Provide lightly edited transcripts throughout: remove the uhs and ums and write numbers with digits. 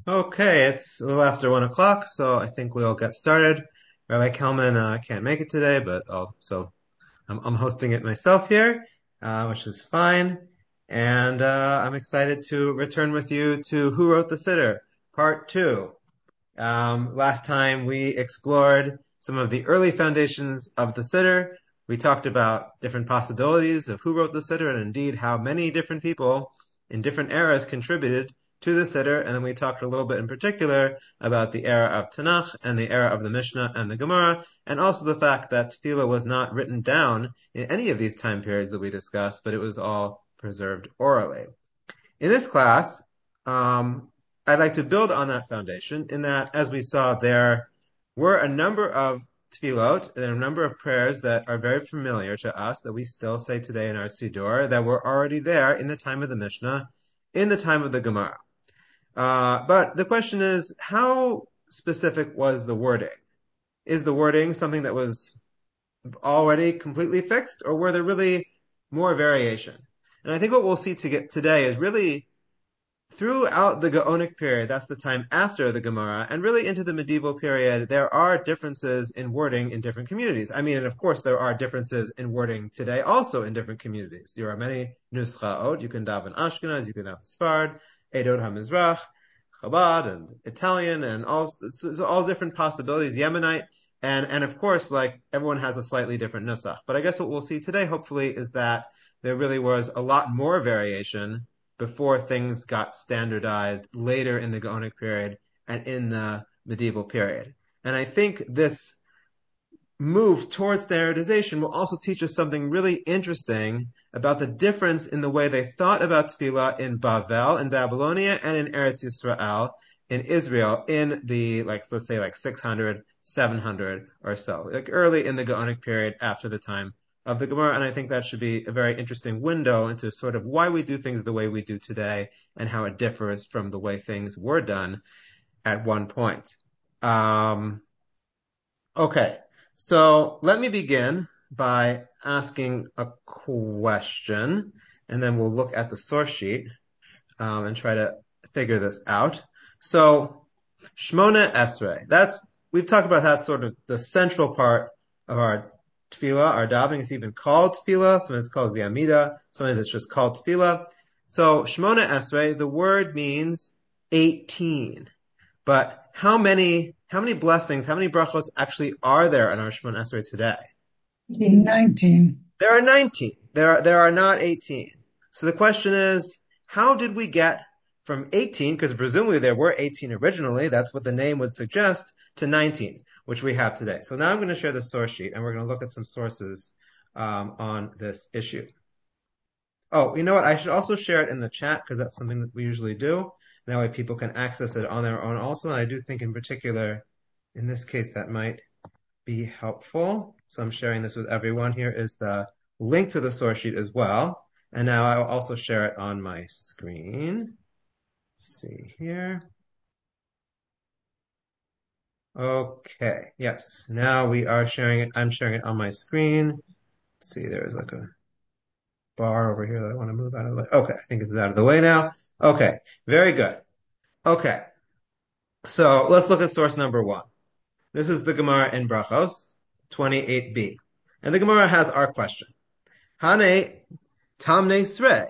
Okay, it's a little after 1 o'clock, so I think we'll get started. Rabbi Kelman can't make it today, but I'm hosting it myself here, which is fine. And I'm excited to return with you to Who Wrote the Siddur, Part 2. Last time we explored some of the early foundations of the Siddur. We talked about different possibilities of who wrote the Siddur and indeed how many different people in different eras contributed to the Siddur. And then we talked a little bit in particular about the era of Tanakh and the era of the Mishnah and the Gemara, and also the fact that Tefillah was not written down in any of these time periods that we discussed, but it was all preserved orally. In this class, I'd like to build on that foundation in that, as we saw, there were a number of tefillot and a number of prayers that are very familiar to us that we still say today in our Siddur that were already there in the time of the Mishnah, in the time of the Gemara. But the question is, how specific was the wording? Is the wording something that was already completely fixed, or were there really more variation? And I think what we'll see today is really throughout the Gaonic period, that's the time after the Gemara, and really into the medieval period, there are differences in wording in different communities. I mean, and of course, there are differences in wording today also in different communities. There are many nuschaot. You can daven Ashkenaz, you can daven Sfard, Edot HaMizrach, Chabad, and Italian, and all different possibilities, Yemenite. And of course, like everyone has a slightly different nusach. But I guess what we'll see today, hopefully, is that there really was a lot more variation before things got standardized later in the Gaonic period and in the medieval period. And I think this move towards standardization will also teach us something really interesting about the difference in the way they thought about tefillah in Bavel, in Babylonia, and in Eretz Yisrael, in Israel, in the, let's say 600, 700 or so, like early in the Gaonic period after the time of the Gemara. And I think that should be a very interesting window into sort of why we do things the way we do today and how it differs from the way things were done at one point. Okay, so let me begin by asking a question, and then we'll look at the source sheet and try to figure this out. So, Shmona Esrei, we've talked about that sort of the central part of our tefillah, our davening is even called tefillah, sometimes it's called the Amida, sometimes it's just called tefillah. So, Shmona Esrei, the word means 18. But how many blessings, how many brachos actually are there in our Shemon Esrei today? 19. There are 19. There are not 18. So the question is, how did we get from 18, because presumably there were 18 originally, that's what the name would suggest, to 19, which we have today. So now I'm going to share the source sheet, and we're going to look at some sources on this issue. Oh, you know what? I should also share it in the chat because that's something that we usually do. That way people can access it on their own also. And I do think in particular, in this case, that might be helpful. So I'm sharing this with everyone. Here is the link to the source sheet as well. And now I will also share it on my screen. Let's see here. Okay. Yes. Now we are sharing it. I'm sharing it on my screen. Let's see, there's like a bar over here that I want to move out of the way. Okay, I think it's out of the way now. Okay, very good. Okay, so let's look at source number one. This is the Gemara in Brachos, 28b. And the Gemara has our question. Hane tamne sre.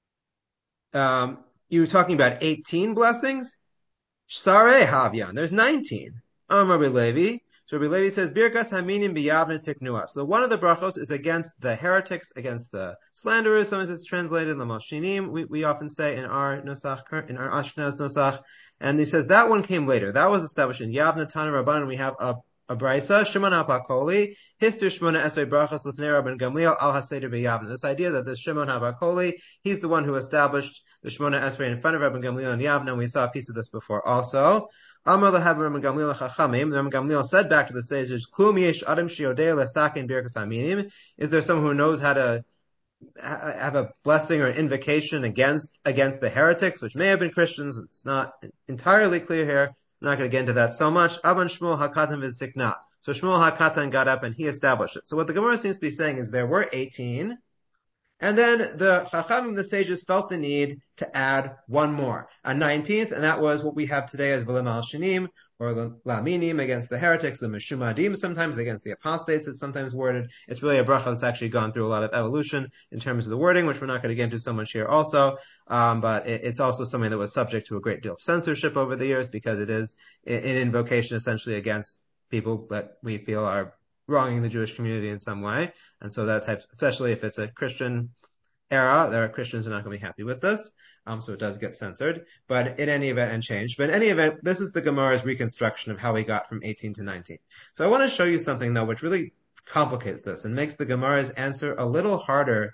You were talking about 18 blessings? Sare havyan. There's 19. Rabbi Levi. So Rabbi Levi says, Birkas haminim biyavne tiknua. So one of the brachos is against the heretics, against the slanderers. Sometimes it's translated in the Malshinim. We often say in our Nosach, in our Ashkenaz Nosach. And he says that one came later. That was established in Yavne Tana Rabbanan. We have a brisa, Shimon HaBakoli, Hister Shmona Esrei Brachos L'fnei Rabban Gamliel Al HaSeder B'Yavne. This idea that this Shimon HaBakoli, he's the one who established the Shmona Esrei in front of Rabban Gamliel in Yavne, and we saw a piece of this before also. Amar Lahav Rabban Gamliel Chachamim, Rabban Gamliel said back to the sages, Klum Yesh Adam Shiodei L'Sakin Birkas Aminim. Is there someone who knows how to have a blessing or an invocation against the heretics, which may have been Christians? It's not entirely clear here. I'm not going to get into that so much. Aban Shmuel HaKatan v'Zikna. So Shmuel HaKatan got up and he established it. So what the Gemara seems to be saying is there were 18, And then the Chachamim, the sages, felt the need to add one more, a 19th, and that was what we have today as V'lim al Shanim, or the Laminim against the heretics, the Meshumadim sometimes against the apostates, it's sometimes worded. It's really a bracha that's actually gone through a lot of evolution in terms of the wording, which we're not going to get into so much here also. But it's also something that was subject to a great deal of censorship over the years because it is an invocation essentially against people that we feel are wronging the Jewish community in some way. And so that type, especially if it's a Christian era, there are Christians who are not going to be happy with this. So it does get censored, but in any event, and changed. But in any event, this is the Gemara's reconstruction of how we got from 18 to 19. So I want to show you something though, which really complicates this and makes the Gemara's answer a little harder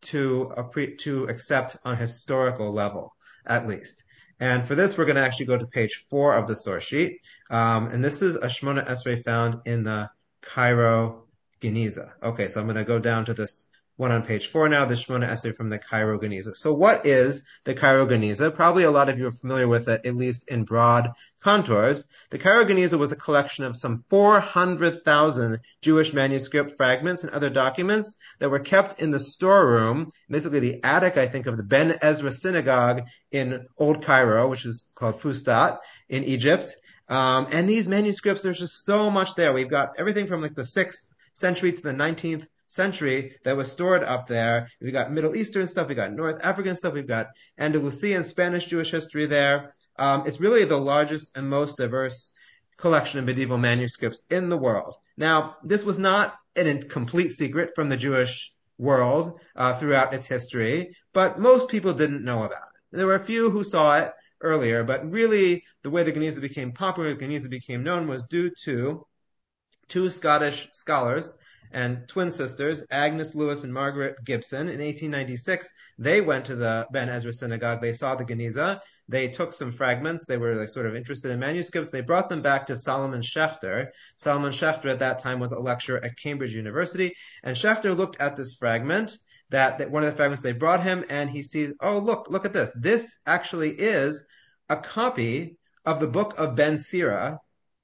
to accept on a historical level, at least. And for this, we're going to actually go to page 4 of the source sheet. And this is a Shemona Esrei found in the Cairo Geniza. Okay, so I'm going to go down to this one on page 4 now, the Shemona Esrei from the Cairo Geniza. So what is the Cairo Geniza? Probably a lot of you are familiar with it, at least in broad contours. The Cairo Geniza was a collection of some 400,000 Jewish manuscript fragments and other documents that were kept in the storeroom, basically the attic, I think, of the Ben Ezra synagogue in Old Cairo, which is called Fustat in Egypt. And these manuscripts, there's just so much there. We've got everything from like the 6th century to the 19th century that was stored up there. We've got Middle Eastern stuff, we've got North African stuff, we've got Andalusian Spanish Jewish history there. It's really the largest and most diverse collection of medieval manuscripts in the world. Now, this was not a complete secret from the Jewish world throughout its history, but most people didn't know about it. There were a few who saw it earlier, but really the way the Geniza became popular, the Geniza became known was due to two Scottish scholars and twin sisters, Agnes Lewis and Margaret Gibson. In 1896, they went to the Ben Ezra synagogue. They saw the Geniza. They took some fragments. They were sort of interested in manuscripts. They brought them back to Solomon Schechter. Solomon Schechter at that time was a lecturer at Cambridge University. And Schechter looked at this fragment, that one of the fragments they brought him, and he sees, oh, look at this. This actually is a copy of the book of Ben Sira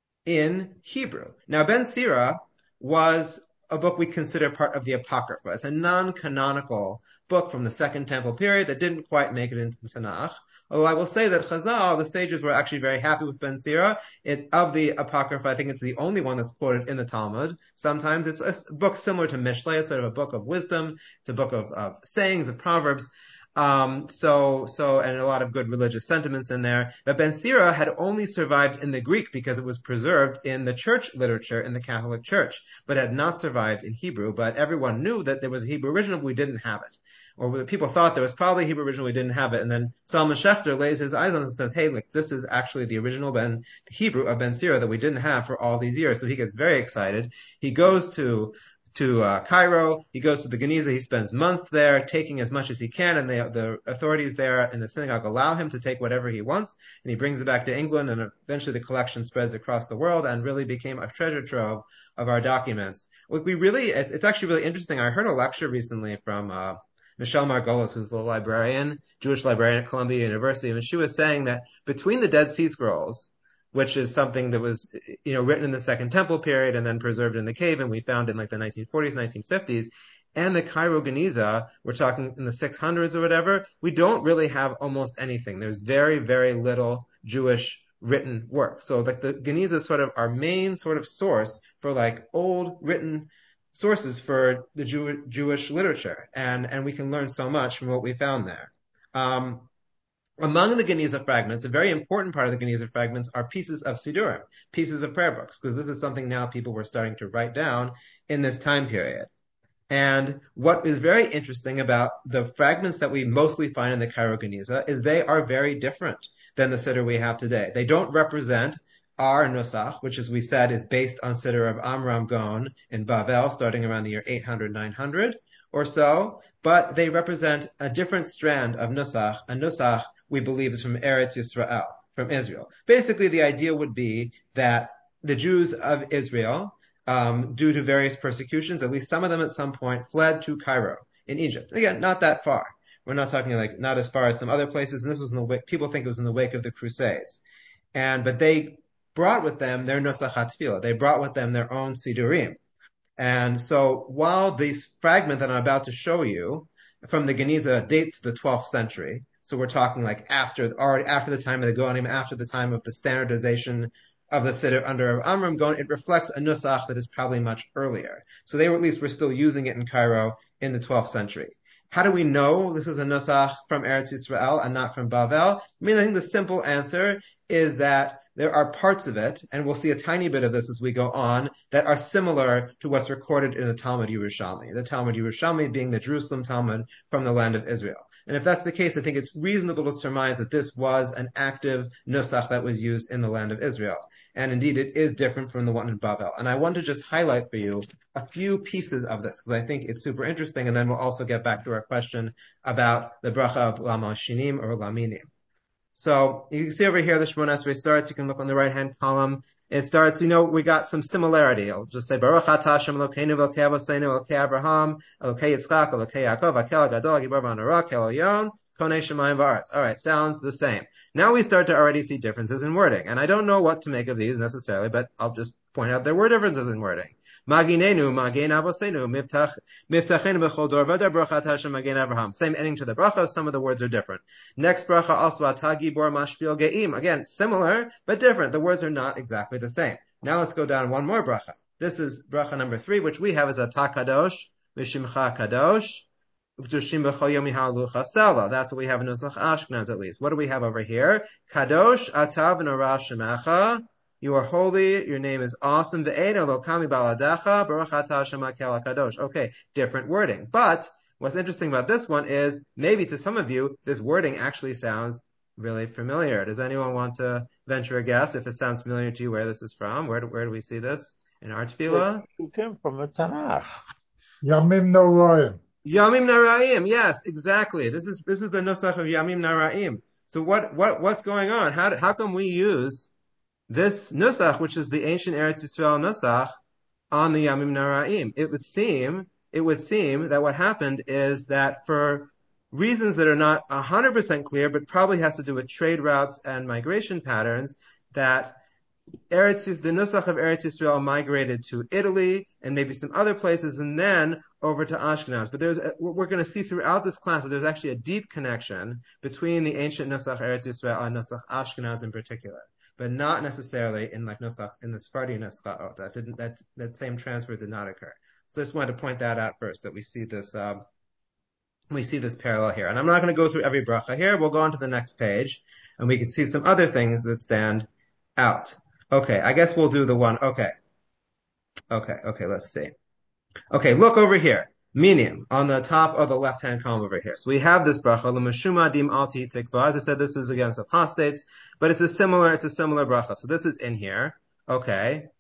in Hebrew. Now, Ben Sira was a book we consider part of the Apocrypha. It's a non-canonical book from the Second Temple period that didn't quite make it into the Tanakh. Although I will say that Chazal, the sages, were actually very happy with Ben Sira. Of the Apocrypha, I think it's the only one that's quoted in the Talmud. Sometimes it's a book similar to Mishlei, it's sort of a book of wisdom. It's a book of sayings, of proverbs. And a lot of good religious sentiments in there. But Ben Sira had only survived in the Greek because it was preserved in the church literature in the Catholic Church, but had not survived in Hebrew. But everyone knew that there was a Hebrew original, but we didn't have it. Or people thought there was probably a Hebrew original, we didn't have it. And then Solomon Schechter lays his eyes on this and says, hey, look, this is actually the original the Hebrew of Ben Sira that we didn't have for all these years. So he gets very excited. He goes to Cairo. He goes to the Geniza. He spends months there, taking as much as he can, and the authorities there in the synagogue allow him to take whatever he wants, and he brings it back to England, and eventually the collection spreads across the world and really became a treasure trove of our documents. It's actually really interesting. I heard a lecture recently from Michelle Margolis, who's the Jewish librarian at Columbia University, and she was saying that between the Dead Sea Scrolls, which is something that was, written in the Second Temple period and then preserved in the cave, and we found in like the 1940s, 1950s, and the Cairo Geniza, we're talking in the 600s or whatever, we don't really have almost anything. There's very, very little Jewish written work. So like the Geniza is sort of our main sort of source for like old written sources for the Jewish literature, and we can learn so much from what we found there. Among the Geniza fragments, a very important part of the Geniza fragments are pieces of Sidurim, pieces of prayer books, because this is something now people were starting to write down in this time period. And what is very interesting about the fragments that we mostly find in the Cairo Geniza is they are very different than the Siddur we have today. They don't represent our Nusach, which, as we said, is based on Siddur of Amram Gaon in Bavel, starting around the year 800, 900 or so, but they represent a different strand of Nusach, a Nusach we believe is from Eretz Yisrael, from Israel. Basically, the idea would be that the Jews of Israel, due to various persecutions, at least some of them at some point, fled to Cairo in Egypt. Again, not that far. We're not talking like not as far as some other places. And this was people think it was in the wake of the Crusades. But they brought with them their Nusach HaTfilah. They brought with them their own Sidurim. And so while this fragment that I'm about to show you from the Geniza dates to the 12th century. So we're talking like after the time of the Goanim, after the time of the standardization of the Siddur under Amram Gon, it reflects a nusach that is probably much earlier. So they were, at least were still using it in Cairo in the 12th century. How do we know this is a nusach from Eretz Yisrael and not from Bavel? I think the simple answer is that there are parts of it, and we'll see a tiny bit of this as we go on, that are similar to what's recorded in the Talmud Yerushalmi. The Talmud Yerushalmi being the Jerusalem Talmud from the land of Israel. And if that's the case, I think it's reasonable to surmise that this was an active nusach that was used in the land of Israel. And indeed, it is different from the one in Bavel. And I want to just highlight for you a few pieces of this, because I think it's super interesting, and then we'll also get back to our question about the bracha of Lama Shinim or Laminim. So you can see over here the Shemona Esrei starts. You can look on the right-hand column. It starts, we got some similarity. I'll just say, Baruch atah Hashem Elokeinu v'Elokei Avoseinu Elokei Abraham, Elokei Yitzchak, Elokei Yaakov, Hakel Gadol, Gibor V'Hanara, Kel Elyon, Konei Shemayim V'Aretz. All right, sounds the same. Now we start to already see differences in wording. And I don't know what to make of these necessarily, but I'll just point out there were differences in wording. Maginenu, Magen Avosenu, Miftachenu B'chol Dor V'Adar Baruch atah Hashem Magen Abraham. Same ending to the bracha, some of the words are different. Next bracha also Atah Gibor Mashpil Ge'im. Again, similar, but different. The words are not exactly the same. Now let's go down one more bracha. This is bracha number 3, which we have as Atah Kadosh, V'Shimcha Kadosh, V'Tushim B'chol Yom Yihalucha Selva. That's what we have in Nusach Ashkenaz at least. What do we have over here? Kadosh Atah V'Nora Shemecha. You are holy, your name is awesome. Ve'ena lo kami baladecha, baruch atah Hashem hakel hakadosh. Okay, different wording. But what's interesting about this one is, maybe to some of you, this wording actually sounds really familiar. Does anyone want to venture a guess if it sounds familiar to you, where this is from? Where do we see this in our tefillah? It came from the Tanakh. Yamim Noraim. Yamim Naraim, yes, exactly. This is the nusach of Yamim Naraim. So what's going on? How come we use this nusach, which is the ancient Eretz Yisrael nusach, on the Yamim Naraim? It would seem that what happened is that for reasons that are not 100% clear, but probably has to do with trade routes and migration patterns, that the nusach of Eretz Yisrael migrated to Italy and maybe some other places, and then over to Ashkenaz. But we're going to see throughout this class that there's actually a deep connection between the ancient nusach Eretz Yisrael and nusach Ashkenaz in particular, but not necessarily in nusach, in the Sephardi nusach. That same transfer did not occur. So I just wanted to point that out first, that we see this parallel here. And I'm not going to go through every bracha here. We'll go on to the next page, and we can see some other things that stand out. Okay, I guess we'll do the one. Okay, let's see. Okay, look over here. Minim, on the top of the left-hand column over here. So we have this bracha, l'meshuma dim alti tikva. As I said, this is against apostates, but it's a similar bracha. So this is in here. Okay.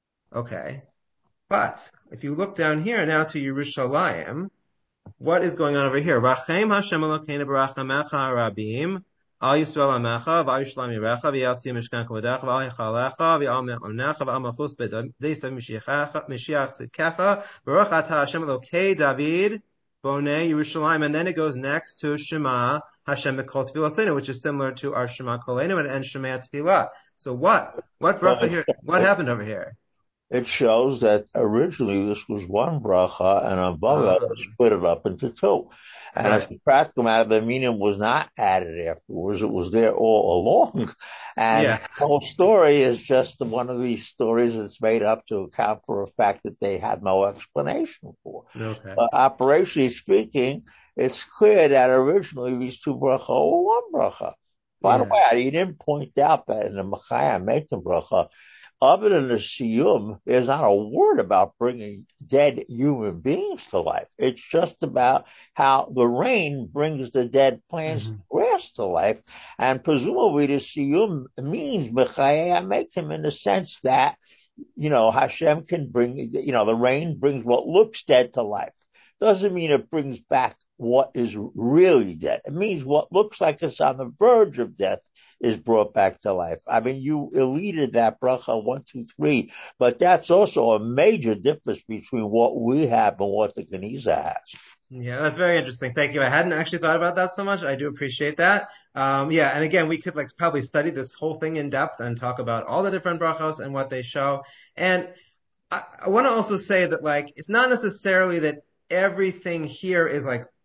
But if you look down here now to Yerushalayim, what is going on over here? Rachem Hashem Elokeinu b'rachamecha rabim, al Yisrael amecha, v'al Yerushalayim yirecha, v'yal tzim mishkan kvodecha, v'al yichalecha, v'al me'onecha, v'al machus b'deisa Mashiach tzidkecha, baruch atah Hashem Elokei David, bonei Yerushalayim. And then it goes next to Shema Hashem B'kol Tfilasenu, which is similar to our Shema Kolenu and Shema Tfilah. So what bracha here? What happened over here? It shows that originally this was one bracha, and above it split it up into two. And as a practical matter, the meaning was not added afterwards. It was there all along. And the whole story is just one of these stories that's made up to account for a fact that they had no explanation for. Okay. But operationally speaking, it's clear that originally these two bracha were one bracha. By the way, you didn't point out that in the Machaya Meitim bracha, other than the siyum, there's not a word about bringing dead human beings to life. It's just about how the rain brings the dead plants and grass to life. And presumably the siyum means mechayah mektim in the sense that, Hashem can bring, the rain brings what looks dead to life. Doesn't mean it brings back what is really dead. It means what looks like it's on the verge of death is brought back to life. I mean, you eluded that bracha 1, 2, 3, but that's also a major difference between what we have and what the Geniza has. Yeah, that's very interesting. Thank you. I hadn't actually thought about that so much. I do appreciate that. And again, we could probably study this whole thing in depth and talk about all the different brachos and what they show. And I want to also say that it's not necessarily that everything here is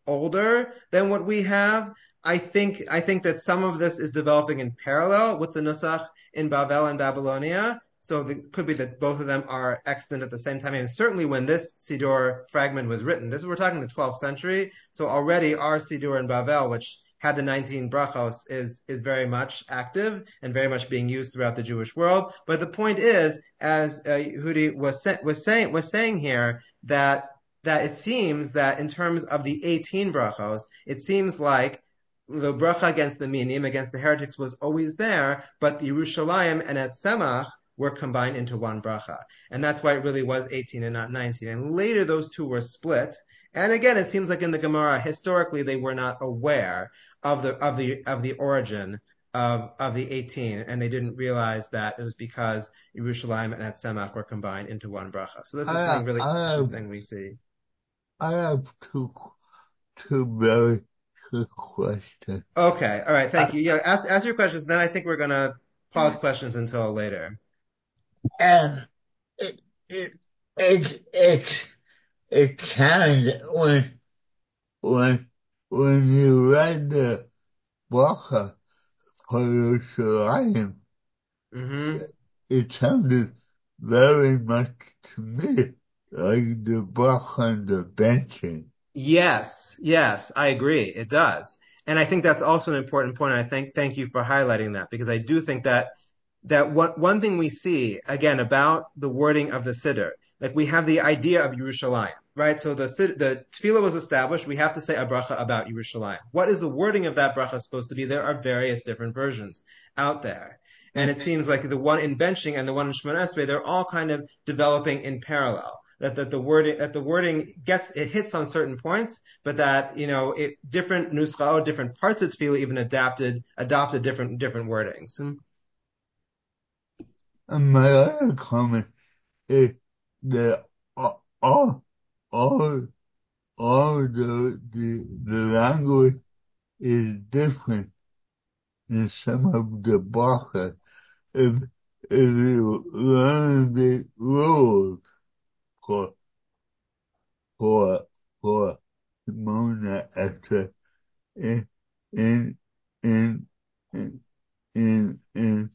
older than what we have. I think that some of this is developing in parallel with the Nusach in Bavel and Babylonia. So it could be that both of them are extant at the same time. And certainly when this Siddur fragment was written, we're talking the 12th century. So already our Siddur in Bavel, which had the 19 brachos, is very much active and very much being used throughout the Jewish world. But the point is, as Yehudi was saying here, that it seems that in terms of the 18 brachos, it seems like the bracha against the minim, against the heretics, was always there, but the Yerushalayim and Etzemach were combined into one bracha. And that's why it really was 18 and not 19. And later those two were split. And again, it seems like in the Gemara, historically, they were not aware of the origin of the 18, and they didn't realize that it was because Yerushalayim and Etzemach were combined into one bracha. So this is something really interesting we see. I have two very quick questions. Okay, all right, thank you. Yeah, ask your questions. Then I think we're gonna pause questions until later. And it kind when you read the bracha for Yerushalayim, it sounded very much to me like the bracha and the benching. Yes, I agree. It does. And I think that's also an important point. And thank you for highlighting that, because I do think that one thing we see again about the wording of the Siddur, like we have the idea of Yerushalayim, right? So the tefillah was established. We have to say a bracha about Yerushalayim. What is the wording of that bracha supposed to be? There are various different versions out there. And it seems like the one in benching and the one in Shemona Esrei, they're all kind of developing in parallel. That the wording hits on certain points, but that different nuscha, different parts of tefillah even adopted different wordings. And my other comment is that all the language is different in some of the bracha. If you learn the rules for Shemona Esrei in in in in in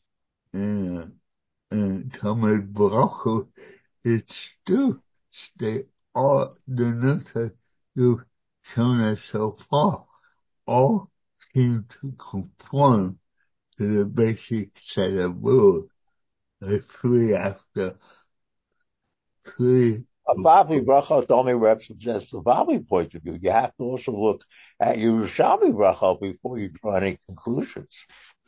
Talmud Bracha, it's still all the nusach you've shown us so far all seem to conform to the basic set of rules. The three after three. A Bavli bracha only represents the Bavli point of view. You have to also look at Yerushalmi bracha before you draw any conclusions.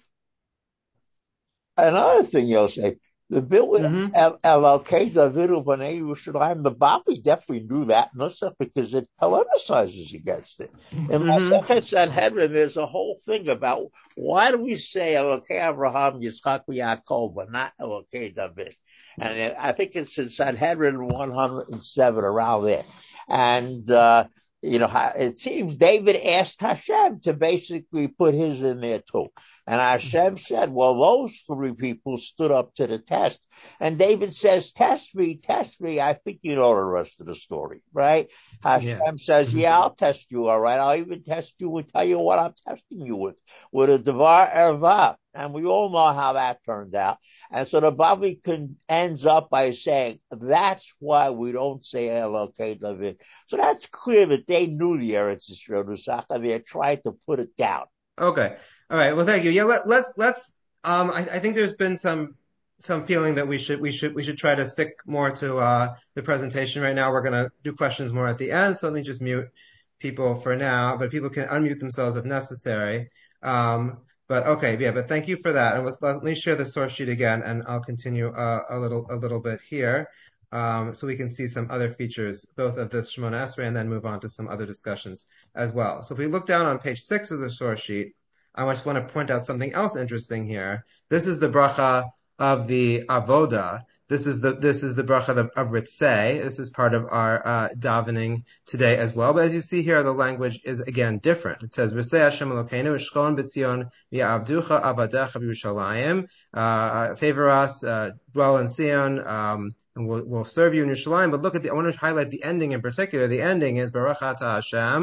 Another thing you'll say, the bill Elokei Davidu B'nai Yerushalayim, the Bavli definitely knew that nusach because it polemicizes against it. In Masechet Sanhedrin, there's a whole thing about why do we say Elokei Abraham, Yitzchak, Yaakov, but not Elokei David. And I think it's in Sanhedrin 107, around there. And, it seems David asked Hashem to basically put his in there too. And Hashem said, well, those three people stood up to the test. And David says, test me. I think you know the rest of the story, right? Hashem says, I'll test you, all right? I'll even test you and tell you what I'm testing you with a Devar Erva. And we all know how that turned out. And so the Bavli ends up by saying, that's why we don't say Elokei David. So that's clear that they knew the Eretz Yisrael Nusach, and they're trying to put it down. Okay. All right. Well, thank you. Yeah. Let's. I think there's been some feeling that we should try to stick more to the presentation right now. We're gonna do questions more at the end. So let me just mute people for now, but people can unmute themselves if necessary. But okay, yeah. But thank you for that. And let me share the source sheet again, and I'll continue a little bit here, so we can see some other features, both of this Shemona Esrei, and then move on to some other discussions as well. So if we look down on page 6 of the source sheet, I just want to point out something else interesting here. This is the bracha of the avoda. This is the bracha of ritzei. This is part of our davening today as well. But as you see here, the language is again different. It says ritzei Hashem Elokeinu eshkon b'tzion v'yavducha avadecha b'Yerushalayim. Favor us, dwell in Zion, and we'll serve you in Yerushalayim. But look at I want to highlight the ending in particular. The ending is Baruch Atah Hashem.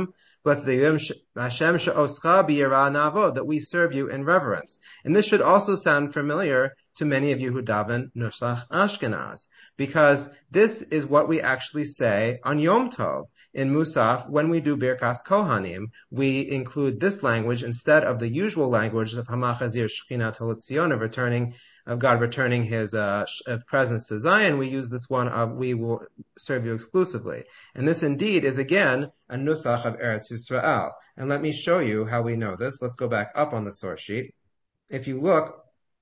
Blessed are you, Hashem she'oscha b'yirah na'avod, that we serve you in reverence. And this should also sound familiar to many of you who daven Nusach Ashkenaz, because this is what we actually say on Yom Tov. In Musaf, when we do Birkas Kohanim, we include this language instead of the usual language of Hamachazir Shekhinah Tolitzion, of God returning his presence to Zion. We use this one of we will serve you exclusively. And this indeed is again a Nusach of Eretz Yisrael. And let me show you how we know this. Let's go back up on the source sheet. If you look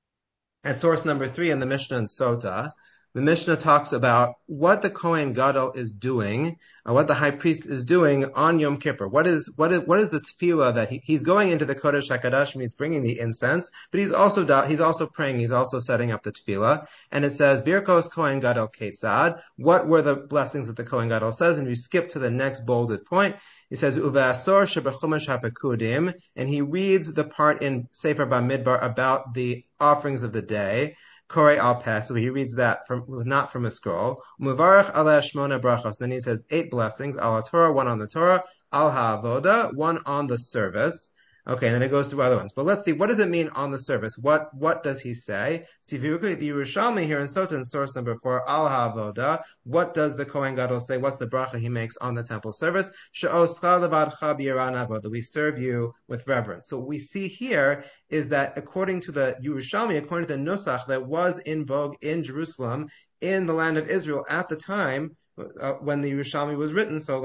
at source number 3 in the Mishnah and Sota, the Mishnah talks about what the Kohen Gadol is doing, or what the high priest is doing on Yom Kippur. What is the tefillah that he's going into the Kodesh HaKadoshim, he's bringing the incense, but he's also praying, he's also setting up the tefillah. And it says, Birkos Kohen Gadol Ketzad. What were the blessings that the Kohen Gadol says? And you skip to the next bolded point. He says, Uve'asor shebechumash hapekudim, and he reads the part in Sefer Bamidbar about the offerings of the day. Korei al Peh, so he reads that not from a scroll. Muvarach aleh shmona brachos. Then he says 8 blessings. Al Torah, 1 on the Torah. Al ha'avoda, 1 on the service. Okay, and then it goes through other ones. But let's see, what does it mean on the service? What does he say? So if you look at the Yerushalmi here in Sota, in source number 4, Al ha'avoda, what does the Kohen Gadol say? What's the bracha he makes on the temple service? She'oscha levadcha b'yirah na'avod, we serve you with reverence. So what we see here is that according to the Yerushalmi, according to the Nusach that was in vogue in Jerusalem, in the land of Israel at the time when the Yerushalmi was written, so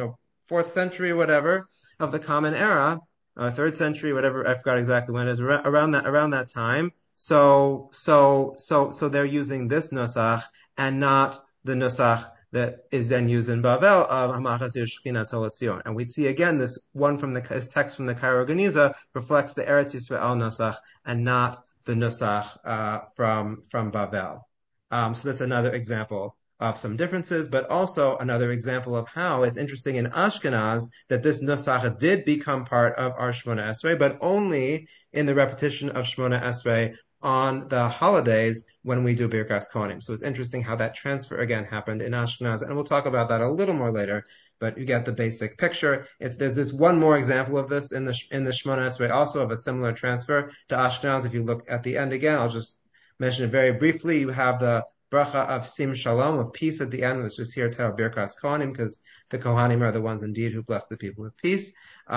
4th century or whatever of the Common Era, 3rd century, whatever, I forgot exactly when it is, around that time. So they're using this nusach and not the nusach that is then used in Bavel of Hamachazir Shekhinah Tolitzion. And we see again this one from the text from the Cairo Geniza reflects the Eretz Yisrael nusach and not the nusach from Bavel. So that's another example of some differences, but also another example of how it's interesting in Ashkenaz that this Nusach did become part of our Shmona Esrei, but only in the repetition of Shmona Esrei on the holidays when we do Birkas Kohanim. So it's interesting how that transfer again happened in Ashkenaz, and we'll talk about that a little more later, but you get the basic picture. There's this one more example of this in the Shmona Esrei also of a similar transfer to Ashkenaz. If you look at the end again, I'll just mention it very briefly. You have the bracha of Sim Shalom, of peace at the end. Let's just here tell Birkas Kohanim, because the Kohanim are the ones indeed who bless the people with peace.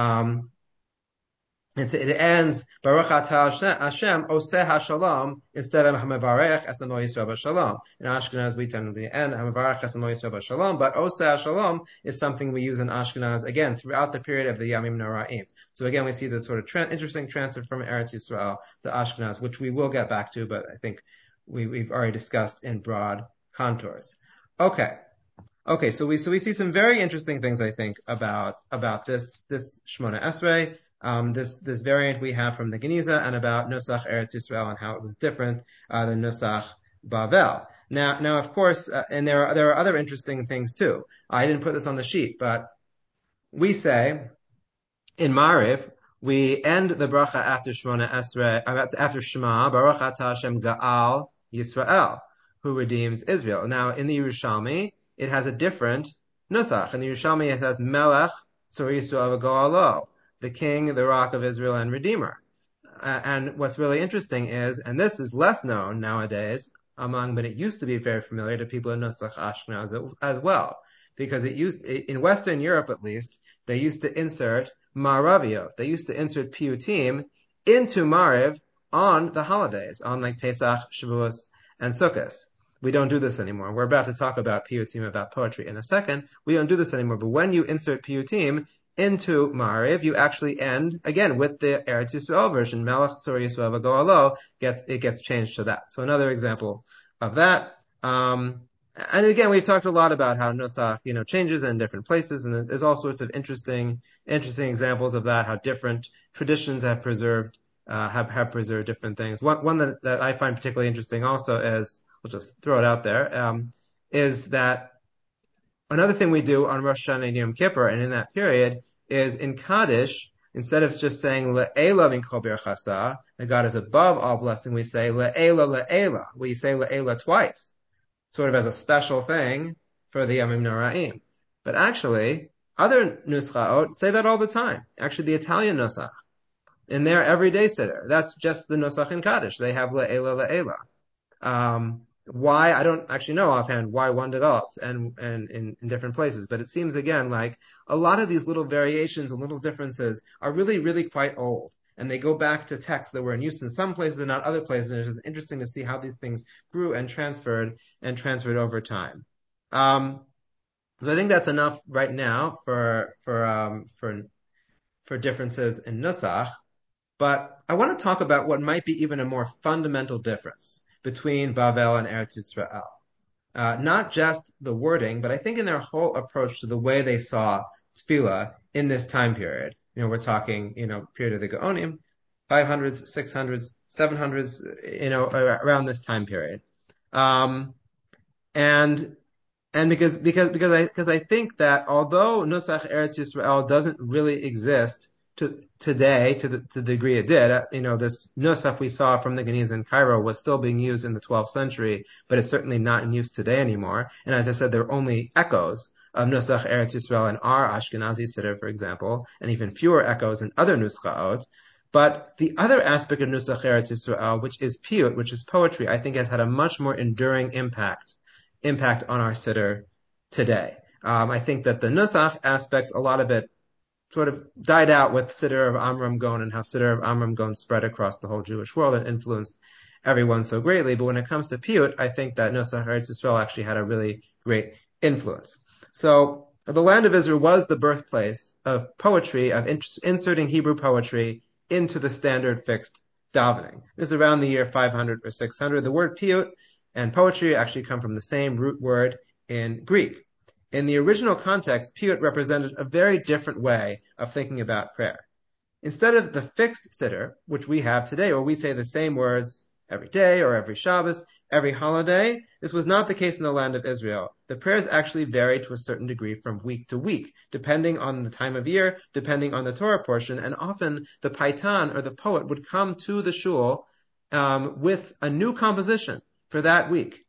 It ends, Baruch atah Hashem, Oseh HaShalom, instead of Hamavarech Esamo Yisrael B'Shalom. In Ashkenaz, we tend to the end, Hamavarech Esamo Yisrael B'Shalom, but Oseh HaShalom is something we use in Ashkenaz, again, throughout the period of the Yamim Noraim. So again, we see this sort of interesting transfer from Eretz Yisrael to Ashkenaz, which we will get back to, but I think we've already discussed in broad contours. Okay, so we see some very interesting things, I think, about this Shmona Esrei, this variant we have from the Geniza, and about Nusach Eretz Yisrael and how it was different than Nusach Bavel. Now, of course, and there are other interesting things too. I didn't put this on the sheet, but we say in Mariv, we end the bracha after Shmona Esrei, after Shema, Baruch atah Hashem Ga'al Yisrael, who redeems Israel. Now, in the Yerushalmi, it has a different nusach. In the Yerushalmi, it has Melech Tzur Yisrael V'Go'alo, the king, the rock of Israel and redeemer. And what's really interesting is, and this is less known nowadays but it used to be very familiar to people in Nusach Ashkenaz as well, because in Western Europe at least, they used to insert Maraviot. They used to insert piyutim into Mariv on the holidays, on like Pesach, Shavuos, and Sukkot. We don't do this anymore. We're about to talk about piyutim, about poetry in a second. We don't do this anymore. But when you insert piyutim into Mariv, you actually end, again, with the Eretz Yisrael version. Melech Tzur Yisrael V'Go'alo, it gets changed to that. So another example of that. And again, we've talked a lot about how Nusach, changes in different places, and there's all sorts of interesting examples of that, how different traditions have preserved different things. One that I find particularly interesting also is, we'll just throw it out there, is that another thing we do on Rosh Hashanah and Yom Kippur, and in that period, is in Kaddish, instead of just saying Le'ela min kol birchasa, that God is above all blessing, we say Le'ela Le'ela. We say Le'ela twice, sort of as a special thing for the Yamim Noraim. But actually, other nuschaot say that all the time. Actually, the Italian nusach in their everyday siddur, that's just the nusach in Kaddish. They have le'ela le'ela. Why, I don't actually know offhand why one developed and in different places, but it seems again like a lot of these little variations and little differences are really, really quite old. And they go back to texts that were in use in some places and not other places. And it's just interesting to see how these things grew and transferred over time. So I think that's enough right now for differences in nusach. But I want to talk about what might be even a more fundamental difference between Bavel and Eretz Yisrael. Not just the wording, but I think in their whole approach to the way they saw tefillah in this time period. We're talking, period of the Gaonim, 500s, 600s, 700s, around this time period. And because I think that although Nusach Eretz Yisrael doesn't really exist today to the degree it did, this Nusach we saw from the Geniz in Cairo was still being used in the 12th century, but it's certainly not in use today anymore. And as I said, there are only echoes of Nusach Eretz Yisrael in our Ashkenazi Siddur, for example, and even fewer echoes in other Nuschaot. But the other aspect of Nusach Eretz Yisrael, which is piyut, which is poetry, I think has had a much more enduring impact on our siddur today. I think that the nusach aspects, a lot of it sort of died out with siddur of Amram Gon and how siddur of Amram Gon spread across the whole Jewish world and influenced everyone so greatly. But when it comes to piyut, I think that Nusach Eretz Yisrael actually had a really great influence. So the land of Israel was the birthplace of poetry, of inserting Hebrew poetry into the standard fixed davening. This is around the year 500 or 600. The word piyut and poetry actually come from the same root word in Greek. In the original context, piyut represented a very different way of thinking about prayer. Instead of the fixed siddur, which we have today, where we say the same words every day or every Shabbos, every holiday, this was not the case in the land of Israel. The prayers actually varied to a certain degree from week to week, depending on the time of year, depending on the Torah portion, and often the paitan or the poet would come to the shul with a new composition for that week.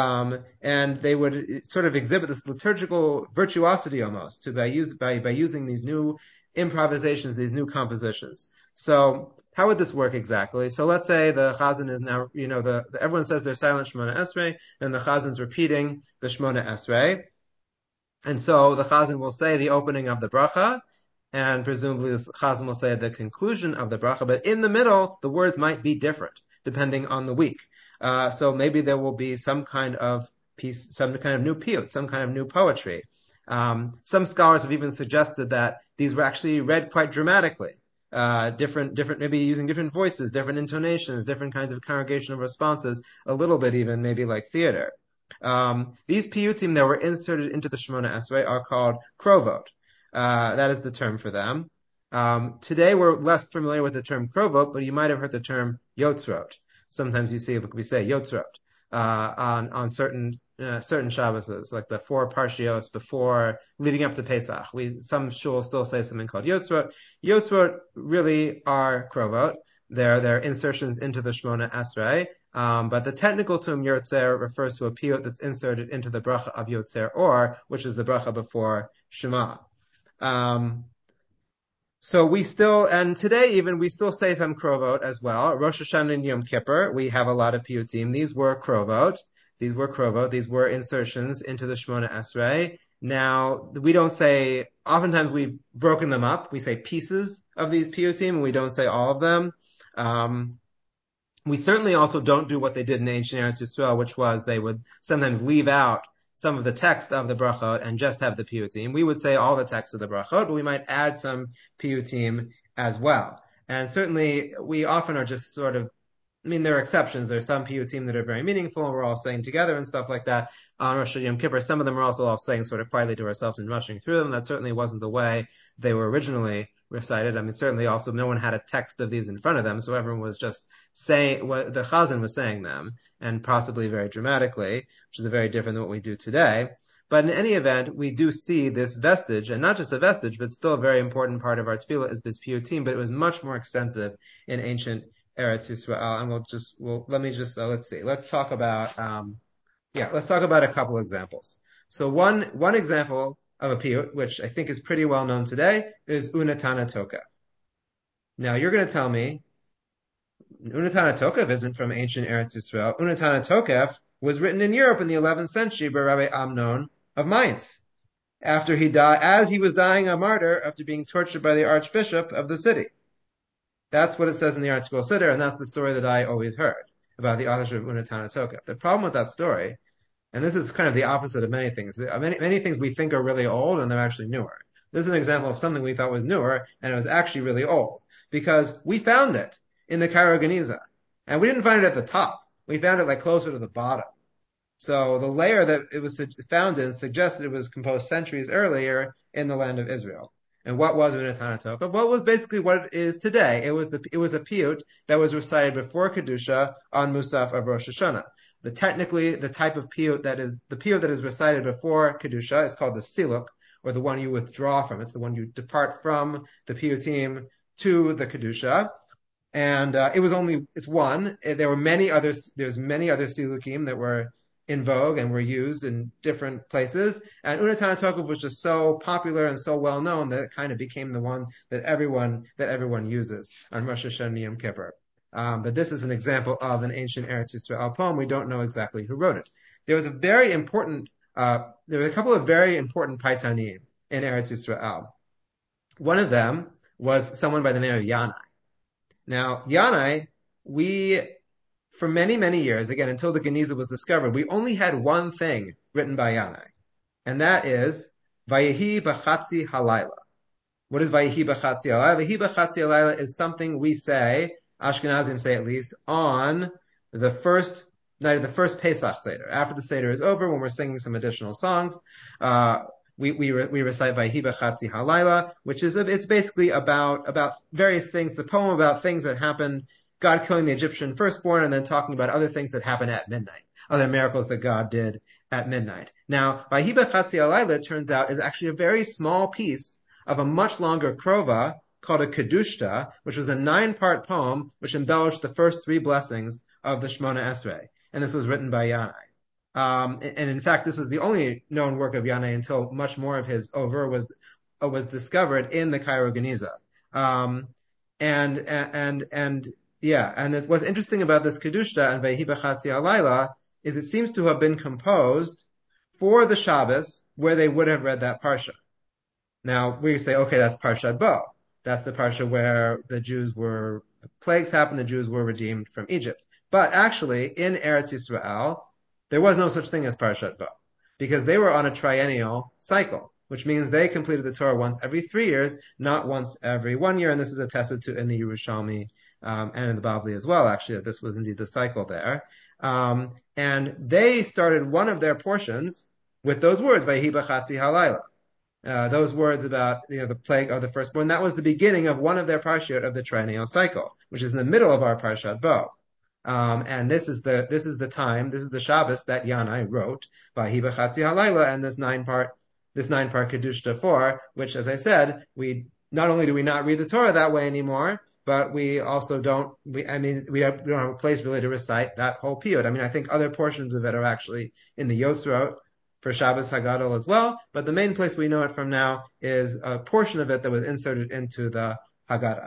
And they would sort of exhibit this liturgical virtuosity almost by using these new improvisations, these new compositions. So how would this work exactly? So let's say the Chazan is now, everyone says they're silent Shemona Esrei, and the Chazan's repeating the Shemona Esrei. And so the Chazan will say the opening of the bracha, and presumably the Chazan will say the conclusion of the bracha, but in the middle, the words might be different, depending on the week. So maybe there will be some kind of piece, some kind of new piyut, some kind of new poetry. Some scholars have even suggested that these were actually read quite dramatically, different, maybe using different voices, different intonations, different kinds of congregational responses, a little bit even maybe like theater. These piyutim that were inserted into the Shemona Esrei are called krovot. That is the term for them. Today we're less familiar with the term krovot, but you might have heard the term yotzrot. Sometimes you see we say yotzrot on certain Shabbos, like the 4 parshios before leading up to Pesach. Some shuls still say something called yotzrot. Yotzrot really are krovot. They're insertions into the Shemona Esrei. But the technical term Yotzer refers to a piyut that's inserted into the bracha of Yotzer Or, which is the bracha before Shema. So today even, we still say some krovot as well. Rosh Hashanah and Yom Kippur, we have a lot of piyutim. These were krovot. These were insertions into the Shemona Esrei. Now, we don't say, oftentimes we've broken them up. We say pieces of these piyutim, and we don't say all of them. We certainly also don't do what they did in ancient Eretz Yisrael, which was they would sometimes leave out some of the text of the brachot and just have the piyutim. We would say all the text of the brachot, but we might add some piyutim as well. And certainly we often are just sort of, there are exceptions. There's some piyutim that are very meaningful and we're all saying together and stuff like that. On Rosh Hashanah Yom Kippur, some of them are also all saying sort of quietly to ourselves and rushing through them. That certainly wasn't the way they were originally recited. Certainly also no one had a text of these in front of them, so everyone was just saying what the Chazan was saying them, and possibly very dramatically, which is very different than what we do today. But in any event, we do see this vestige, and not just a vestige, but still a very important part of our tefillah is this piyutim, but it was much more extensive in ancient Eretz Yisrael. And let's see. Let's talk about a couple examples. So one example of a piyut, which I think is pretty well known today, is Unatana Tokef. Now you're going to tell me Unatana Tokef isn't from ancient Eretz Yisrael. Unatana Tokef was written in Europe in the 11th century by Rabbi Amnon of Mainz, after he died, as he was dying a martyr after being tortured by the archbishop of the city. That's what it says in the Art Scroll Siddur, and that's the story that I always heard about the authorship of Unatana Tokef. The problem with that story, and this is kind of the opposite of many things. Many things we think are really old and they're actually newer. This is an example of something we thought was newer and it was actually really old because we found it in the Cairo Geniza, and we didn't find it at the top. We found it like closer to the bottom. So the layer that it was found in suggested it was composed centuries earlier in the land of Israel. And what was Unatana Tokef? Well, it was basically what it is today. It was a piyut that was recited before Kedusha on Musaf of Rosh Hashanah. The type of piyut that is recited before Kedusha is called the siluk, or the one you withdraw from. It's the one you depart from the piyutim to the Kedusha. And it's one. There's many other silukim that were in vogue and were used in different places. And Unatana Tokef was just so popular and so well known that it kind of became the one that everyone uses on Rosh Hashanah and Yom Kippur. But this is an example of an ancient Eretz Yisrael poem. We don't know exactly who wrote it. There were a couple of very important paitanim in Eretz Yisrael. One of them was someone by the name of Yanai. Now, Yanai, for many, many years, again, until the Geniza was discovered, we only had one thing written by Yanai, and that is Vayehi B'chatzi Halayla. What is Vayehi B'chatzi Halayla? Vayehi B'chatzi Halayla is something we say, Ashkenazim say at least, on the first night of the first Pesach Seder. After the Seder is over, when we're singing some additional songs, we recite Vayehi B'chatzi Halayla, which is, it's basically about various things, the poem about things that happened, God killing the Egyptian firstborn, and then talking about other things that happened at midnight, other miracles that God did at midnight. Now, Vayehi B'chatzi Halayla, it turns out, is actually a very small piece of a much longer krova called a Kedushta, which was a 9-part poem which embellished the first 3 blessings of the Shemona Esrei. And this was written by Yanai. And in fact, this was the only known work of Yanai until much more of his over was discovered in the Cairo Geniza. And what's interesting about this Kedushta and Vayehi B'chatzi Halayla is it seems to have been composed for the Shabbos where they would have read that parsha. Now we say, okay, that's Parshat Bo. That's the parsha where plagues happened, the Jews were redeemed from Egypt. But actually, in Eretz Yisrael, there was no such thing as Parshat Bo, because they were on a triennial cycle, which means they completed the Torah once every 3 years, not once every 1 year, and this is attested to in the Yerushalmi and in the Bavli as well, actually, that this was indeed the cycle there. And they started one of their portions with those words, Vayehi B'chatzi Halayla. Those words about the plague of the firstborn. That was the beginning of one of their parshiot of the triennial cycle, which is in the middle of our Parshat Bo. And this is the Shabbos that Yanai wrote Vayehi B'chatzi Halayla, and this 9-part Kedushta for, which, as I said, we not only do we not read the Torah that way anymore, but we also don't have a place really to recite that whole piyut. I think other portions of it are actually in the Yotzrot for Shabbos Hagadol as well, but the main place we know it from now is a portion of it that was inserted into the Haggadah.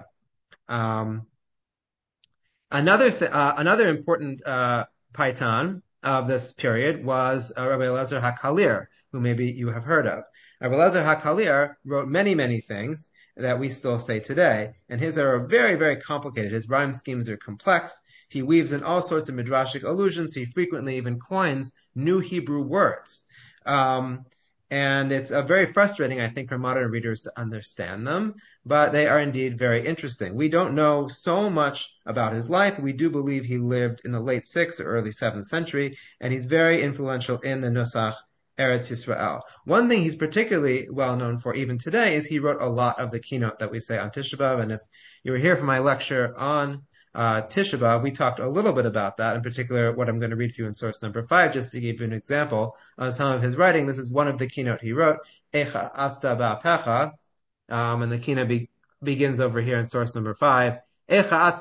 Another important paitan of this period was Rabbi Elazar HaKalir, who maybe you have heard of. Rabbi Elazar HaKalir wrote many, many things that we still say today, and his are very, very complicated. His rhyme schemes are complex. He weaves in all sorts of midrashic allusions. He frequently even coins new Hebrew words. And it's very frustrating, I think, for modern readers to understand them, but they are indeed very interesting. We don't know so much about his life. We do believe he lived in the late 6th or early 7th century, and he's very influential in the Nusach Eretz Yisrael. One thing he's particularly well known for even today is he wrote a lot of the keynote that we say on Tisha B'Av, and if you were here for my lecture on Tisha B'Av, we talked a little bit about that, in particular what I'm going to read for you in source number 5, just to give you an example on some of his writing. This is one of the keynote he wrote, Echa Asta Ba'apecha, and the keynote begins over here in source number 5. How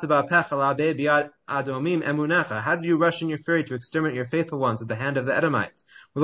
did you rush in your fury to exterminate your faithful ones at the hand of the Edomites? And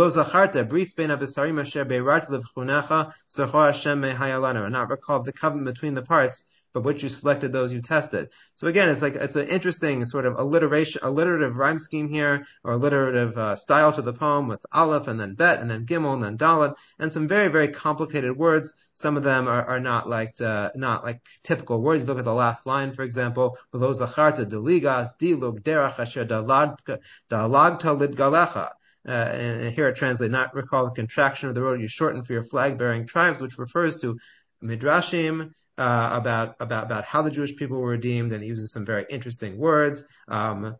not recall the covenant between the parts, but which you selected those you tested. So again, it's an interesting sort of alliterative rhyme scheme here, or alliterative style to the poem with Aleph and then Bet and then Gimel and then Dalet, and some very, very complicated words. Some of them are not like typical words. Look at the last line, for example, "V'lo zacharta deligas dilug derach asher dalagta lidgalecha." And here it translates, not recall the contraction of the road you shortened for your flag-bearing tribes, which refers to midrashim about how the Jewish people were redeemed, and he uses some very interesting words, dilug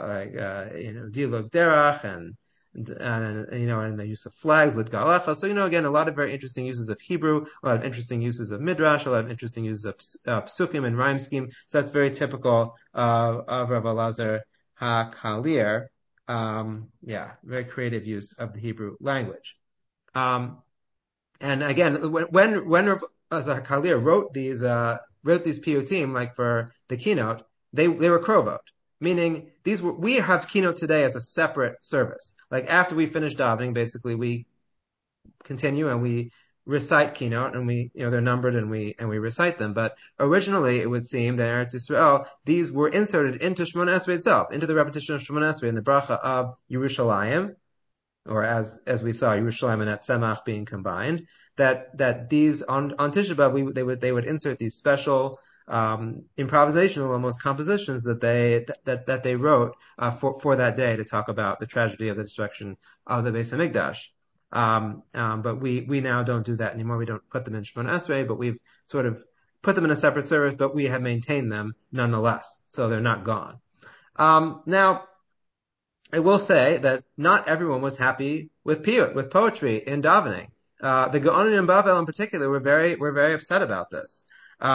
derach and the use of flags, lidgalecha. So again, a lot of very interesting uses of Hebrew, a lot of interesting uses of midrash, a lot of interesting uses of psukim and rhyme scheme. So that's very typical of Rav Elazar HaKalir. Very creative use of the Hebrew language. And again, when Rav Elazar HaKalir wrote these piyutim, like for the keynote, they were krovot, meaning we have keynote today as a separate service. Like after we finish davening, basically we continue and we recite keynote, and they're numbered and we recite them. But originally, it would seem that in Eretz Yisrael, these were inserted into Shemona Esrei itself, into the repetition of Shemona Esrei in the bracha of Yerushalayim, or as we saw, Yerushalayim and Tzemach being combined. That these on Tisha B'av they would insert these special improvisational almost compositions that they wrote for that day to talk about the tragedy of the destruction of the Beis Hamikdash. But we now don't do that anymore. We don't put them in Shemona Esrei, but we've sort of put them in a separate service, but we have maintained them nonetheless, so they're not gone. Now, I will say that not everyone was happy with piyut, with poetry in davening. The Gaonim in Bavel in particular were very upset about this.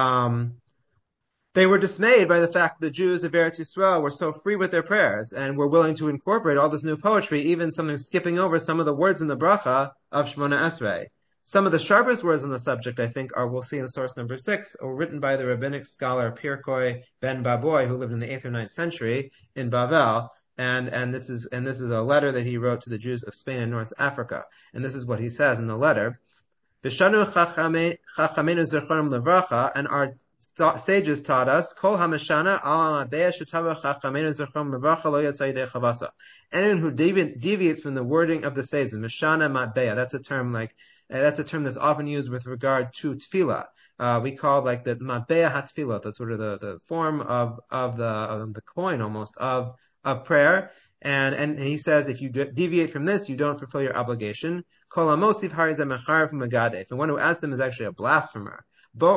They were dismayed by the fact that the Jews of Eretz Yisrael were so free with their prayers and were willing to incorporate all this new poetry, even something skipping over some of the words in the bracha of Shemona Esrei. Some of the sharpest words on the subject, I think, we'll see in source number 6, or written by the rabbinic scholar Pirkoi ben Baboy, who lived in the 8th or 9th century in Bavel. And this is a letter that he wrote to the Jews of Spain and North Africa. And this is what he says in the letter: "B'shanu chachamenu zechronim levracha," and our sages taught us, "Kol hamashana al ma'beya shetavu chachamenu zechronim levracha lo yatsa yidei chavasa." Anyone who deviates from the wording of the sages, mashana ma'beya, that's a term that's often used with regard to tefillah. We call like the ma'beya hatefillah, the sort of the form of the coin almost of prayer. And he says, if you deviate from this, you don't fulfill your obligation. Kol hamosiv harizeh mecharef u'megadef. And one who adds them is actually a blasphemer. Think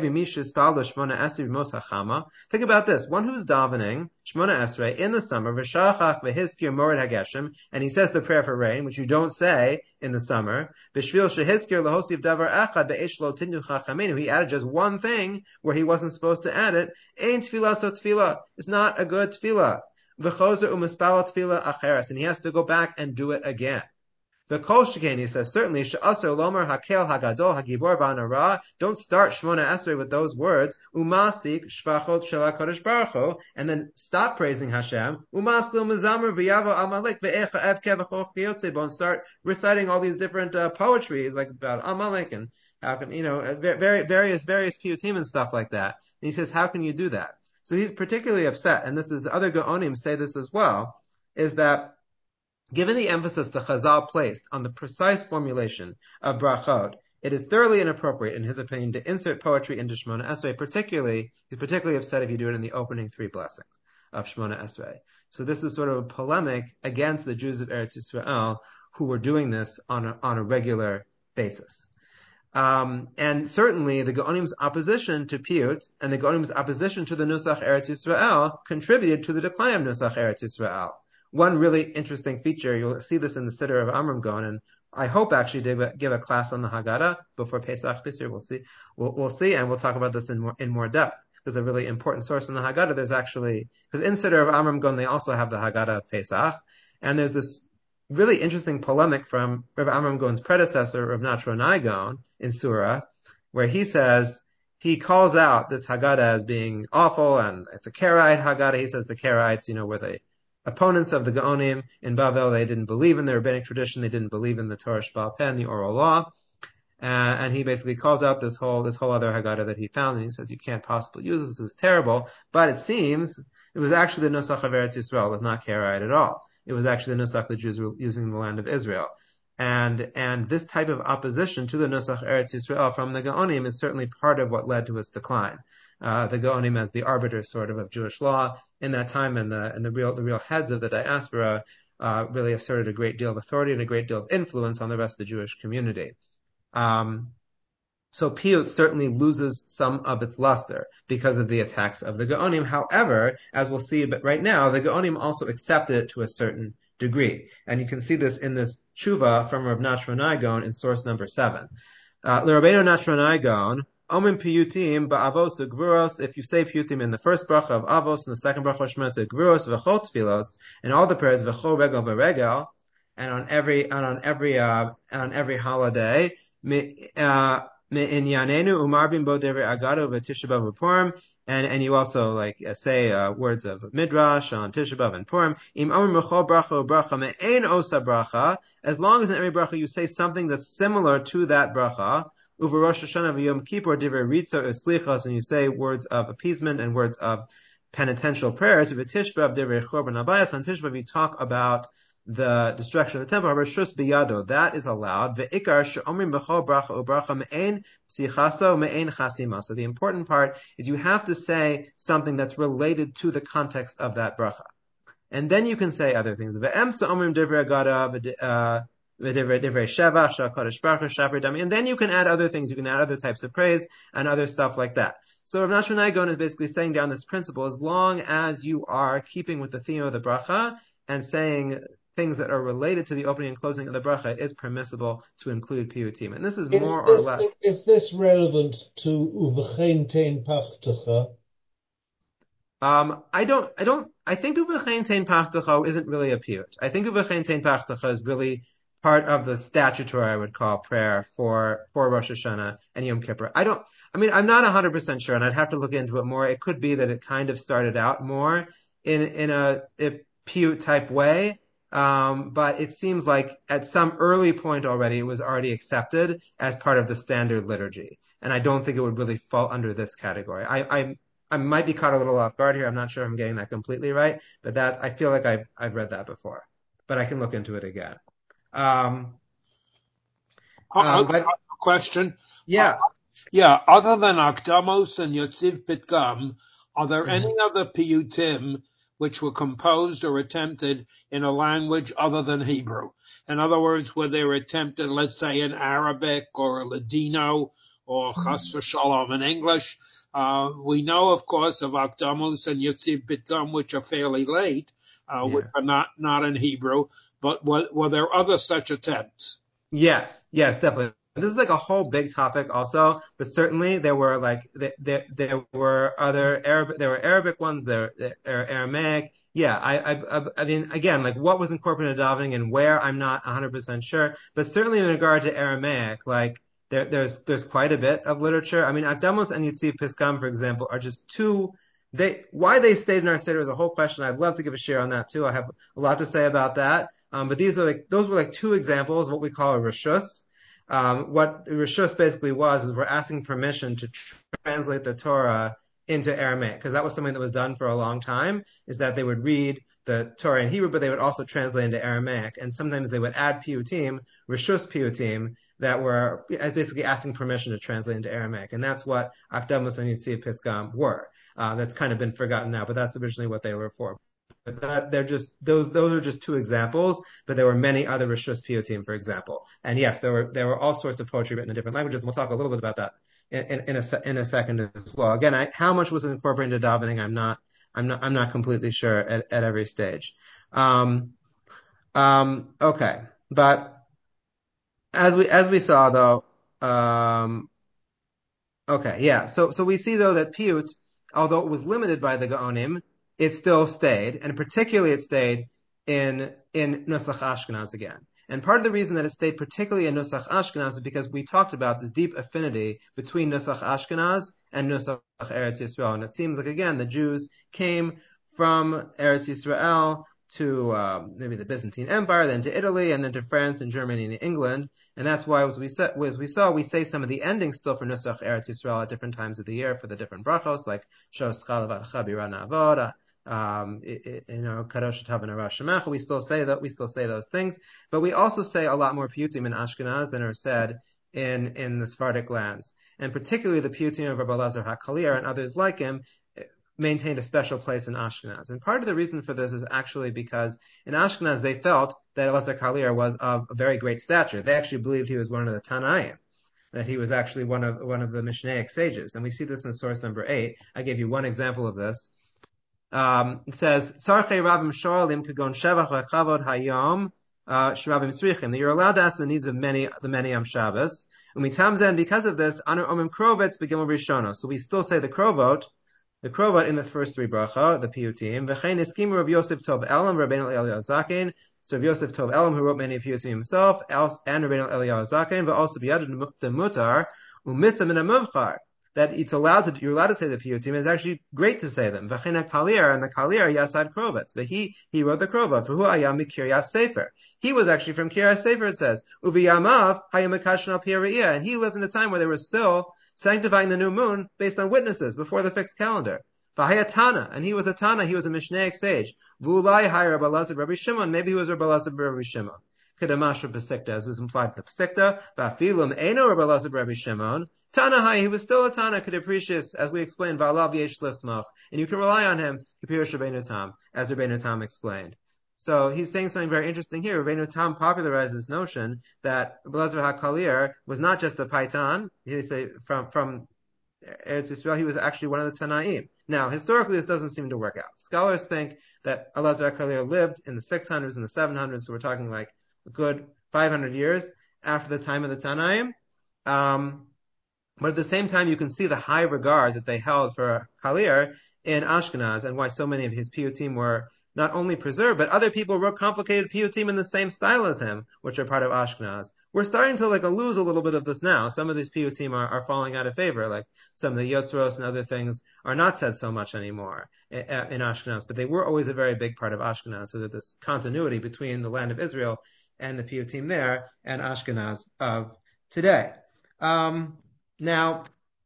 about this. One who's davening Shemona Esrei in the summer, v'shachach v'hiskir mored hageshem, and he says the prayer for rain, which you don't say in the summer. B'shvil shehiskir lahosiv davar echad be'esh lo tinu chachamenu. He added just one thing where he wasn't supposed to add it. Ein tefillah so tefillah. It's not a good tefillah. V'chozer u'mispal tefillah acheres, and he has to go back and do it again. The Kol Shekain, he says, certainly, She'asar Lomer Hakel Hagadol Hagibor Ba'anara, don't start Shemona Esrei with those words, Umasik Shvachot Shel HaKadosh Baruch Hu, and then stop praising Hashem, Umaskil Mizamer V'yavo Amalek Ve'echa Evke V'choch Yotzebo, and start reciting all these different poetries, like about Amalek, and how can, various piyutim and stuff like that. And he says, how can you do that? So he's particularly upset, and this is, other Gaonim say this as well, is that given the emphasis the Chazal placed on the precise formulation of brachot, it is thoroughly inappropriate, in his opinion, to insert poetry into Shemona Esrei. He's particularly upset if you do it in the opening 3 blessings of Shemona Esrei. So this is sort of a polemic against the Jews of Eretz Yisrael who were doing this on a regular basis. And certainly the Gaonim's opposition to piyut and the Gaonim's opposition to the Nusach Eretz Yisrael contributed to the decline of Nusach Eretz Yisrael. One really interesting feature, you'll see this in the Siddur of Amram Gaon, and I hope actually to give a class on the Haggadah before Pesach this year. We'll see. We'll see, and we'll talk about this in more depth. There's a really important source in the Haggadah. There's actually, because in Siddur of Amram Gaon, they also have the Haggadah of Pesach, and there's this really interesting polemic from Rav Amram Gaon's predecessor, Rav Natronai Gaon, in Surah, where he says, he calls out this Haggadah as being awful, and it's a Karaite Haggadah. He says the Karaites, were the opponents of the Gaonim in Bavel. They didn't believe in the rabbinic tradition. They didn't believe in the Torah Sheba'al Peh, the oral law. And he basically calls out this whole other Haggadah that he found, and he says you can't possibly use this. This is terrible. But it seems it was actually the Nusach of Eretz Yisrael. It was not Karaite at all. It was actually the Nusach the Jews were using in the land of Israel. And this type of opposition to the Nusach Eretz Yisrael from the Gaonim is certainly part of what led to its decline. The Gaonim as the arbiters sort of Jewish law in that time, and the real heads of the diaspora really asserted a great deal of authority and a great deal of influence on the rest of the Jewish community. So Piyut certainly loses some of its luster because of the attacks of the Gaonim. However, as we'll see right now, the Gaonim also accepted it to a certain degree. And you can see this in this tshuva from Rav Nachman Gaon in source number 7. L'Rabbeinu Nachman Gaon, Omim Piyutim ba'avos gvuros. If you say Piyutim in the first bracha of Avos and the second bracha of Shmos, gvuros v'chol tfilos, and all the prayers v'chol regel v'regel, and on every holiday, Me'inyanenu umarbim bo devrei agado v'Tisha B'av v'Purim, and you also say words of midrash on Tisha B'av and Purim. Im omrim b'chol bracha u'bracha me'ein osa bracha. As long as in every bracha you say something that's similar to that bracha. Uva Rosh Hashanah v'Yom Kippur divrei ritzo eslichos, and you say words of appeasement and words of penitential prayers. V'Tisha B'av divrei chorban habayis. On Tisha B'av you talk about the destruction of the temple, Rishus biyado, that is allowed. Ve'ikar she'omrim b'chol bracha u'bracha me'ein psichaso me'ein chasima. So the important part is you have to say something that's related to the context of that bracha. And then you can say other things. Ve'em se'omrim divrei agada, divrei shevach, sha'kodesh baruch hu, sha'pir dami. And then you can add other things. You can add other types of praise and other stuff like that. So Rav Nachman Gaon is basically saying down this principle, as long as you are keeping with the theme of the bracha and saying things that are related to the opening and closing of the bracha, it is permissible to include piyutim. And this is more or less. Is this relevant to uvechein tein pachtecha? I think uvechein tein pachtecha isn't really a piyut. I think uvechein tein pachtecha is really part of the statutory, I would call, prayer for Rosh Hashanah and Yom Kippur. I'm not 100% sure, and I'd have to look into it more. It could be that it kind of started out more in a piyut type way. But it seems like at some early point already, it was already accepted as part of the standard liturgy. And I don't think it would really fall under this category. I might be caught a little off guard here. I'm not sure I'm getting that completely right, but that I feel like I've read that before, but I can look into it again. Question. Yeah. Other than Akdamos and Yotziv Pitgam, are there any other piyutim which were composed or attempted in a language other than Hebrew? In other words, were they attempted, let's say, in Arabic or Ladino or Chas v'Shalom in English? We know, of course, of Akdamos and Yotziv Pitgam, which are fairly late, which are not in Hebrew. But were there other such attempts? Yes, definitely. This is like a whole big topic also, but certainly there were there were Arabic ones, there are Aramaic. Yeah, I mean, again, like what was incorporated in davening and where, I'm not 100% sure, but certainly in regard to Aramaic, there's quite a bit of literature. I mean, Akdamos and Yotziv Piskam, for example, are just two. Why they stayed in our Seder is a whole question. I'd love to give a share on that too. I have a lot to say about that. But those were two examples of what we call a reshus. What reshus basically was we're asking permission to translate the Torah into Aramaic, because that was something that was done for a long time, is that they would read the Torah in Hebrew, but they would also translate into Aramaic. And sometimes they would add piyutim, reshus piyutim, that were basically asking permission to translate into Aramaic. And that's what Akdamos and Yotziv Piskam were. That's kind of been forgotten now, but that's originally what they were for. But they're just those are just two examples, but there were many other reshus piyutim, for example. And yes, there were all sorts of poetry written in different languages. And we'll talk a little bit about that in a second as well. Again, how much was incorporated into davening, I'm not completely sure at every stage. Okay, but as we saw though, okay, yeah. So we see though that piyut, although it was limited by the Gaonim, it still stayed, and particularly it stayed in Nusach Ashkenaz again. And part of the reason that it stayed particularly in Nusach Ashkenaz is because we talked about this deep affinity between Nusach Ashkenaz and Nusach Eretz Yisrael. And it seems like, again, the Jews came from Eretz Yisrael to maybe the Byzantine Empire, then to Italy, and then to France and Germany and England. And that's why, as we saw, we say some of the endings still for Nusach Eretz Yisrael at different times of the year for the different brachos, like Shos Chalavat Chabira Na'avod, Kadosh Tav and Arash Shemecha. We still say those things, but we also say a lot more piyutim in Ashkenaz than are said in the Sephardic lands, and particularly the piyutim of Rabbi Elazar HaKalir and others like him maintained a special place in Ashkenaz. And part of the reason for this is actually because in Ashkenaz they felt that Elazar HaKalir was of a very great stature. They actually believed he was one of the Tanaim, that he was actually one of the Mishnaic sages. And we see this in source number 8. I gave you one example of this. It says, Sarchei Rabim Shoalim Kagon Shevach V'Chavod Hayom Shrabim Srichim, that you're allowed to ask the needs of the many on Shabbos. Umitamzen, because of this, Anu Omim Krovets Begimel Rishono. So we still say the Krovot in the first three bracha, the piyutim. V'chein eskim Rav Yosef Tov Elam, Rabbeinu Eliyahu Zaken. So Rav Yosef Tov Elam, who wrote many piyutim himself, and Rabbeinu Eliyahu Zaken, but also b'yad the mutar umitzah min amuvchar, that you're allowed to say the piyutim. It's actually great to say them. V'chein kalir, and the kalir yasad krovetz. But he wrote the krovat. V'hu ayam mikiryas sefer. He was actually from Kiryas Sefer. It says uviyamav hayam mekashon al piyariyah, and he lived in a time where they were still sanctifying the new moon based on witnesses before the fixed calendar. V'hayatana, and he was a Tana, he was a Mishnaic sage. V'ulai hay Rabbi Elazar Rabbi Shimon, maybe he was Rabbi Elazar Rabbi Shimon. Kedamash Pesikta, as is implied in the Pesikta. V'afilum eno Rabbi Elazar Rabbi Shimon. Tana hay, he was still a Tana, Kedeprecious, as we explained, V'alav yesh lismach, and you can rely on him, K'pirish Rabbeinu Tam, as Rabbeinu Tam explained. So he's saying something very interesting here. Rabbeinu Tam popularized this notion that Elazar HaKalir was not just a Paitan. He say from Eretz Yisrael, he was actually one of the Tanaim. Now, historically, this doesn't seem to work out. Scholars think that Elazar HaKalir lived in the 600s and the 700s, so we're talking like a good 500 years after the time of the Tanaim. But at the same time, you can see the high regard that they held for Kalir in Ashkenaz, and why so many of his piyutim were not only preserved, but other people wrote complicated piyutim in the same style as him, which are part of Ashkenaz. We're starting to lose a little bit of this now. Some of these piyutim are falling out of favor, like some of the Yotzros and other things are not said so much anymore in Ashkenaz, but they were always a very big part of Ashkenaz, so that this continuity between the land of Israel and the piyutim there and Ashkenaz of today. Now,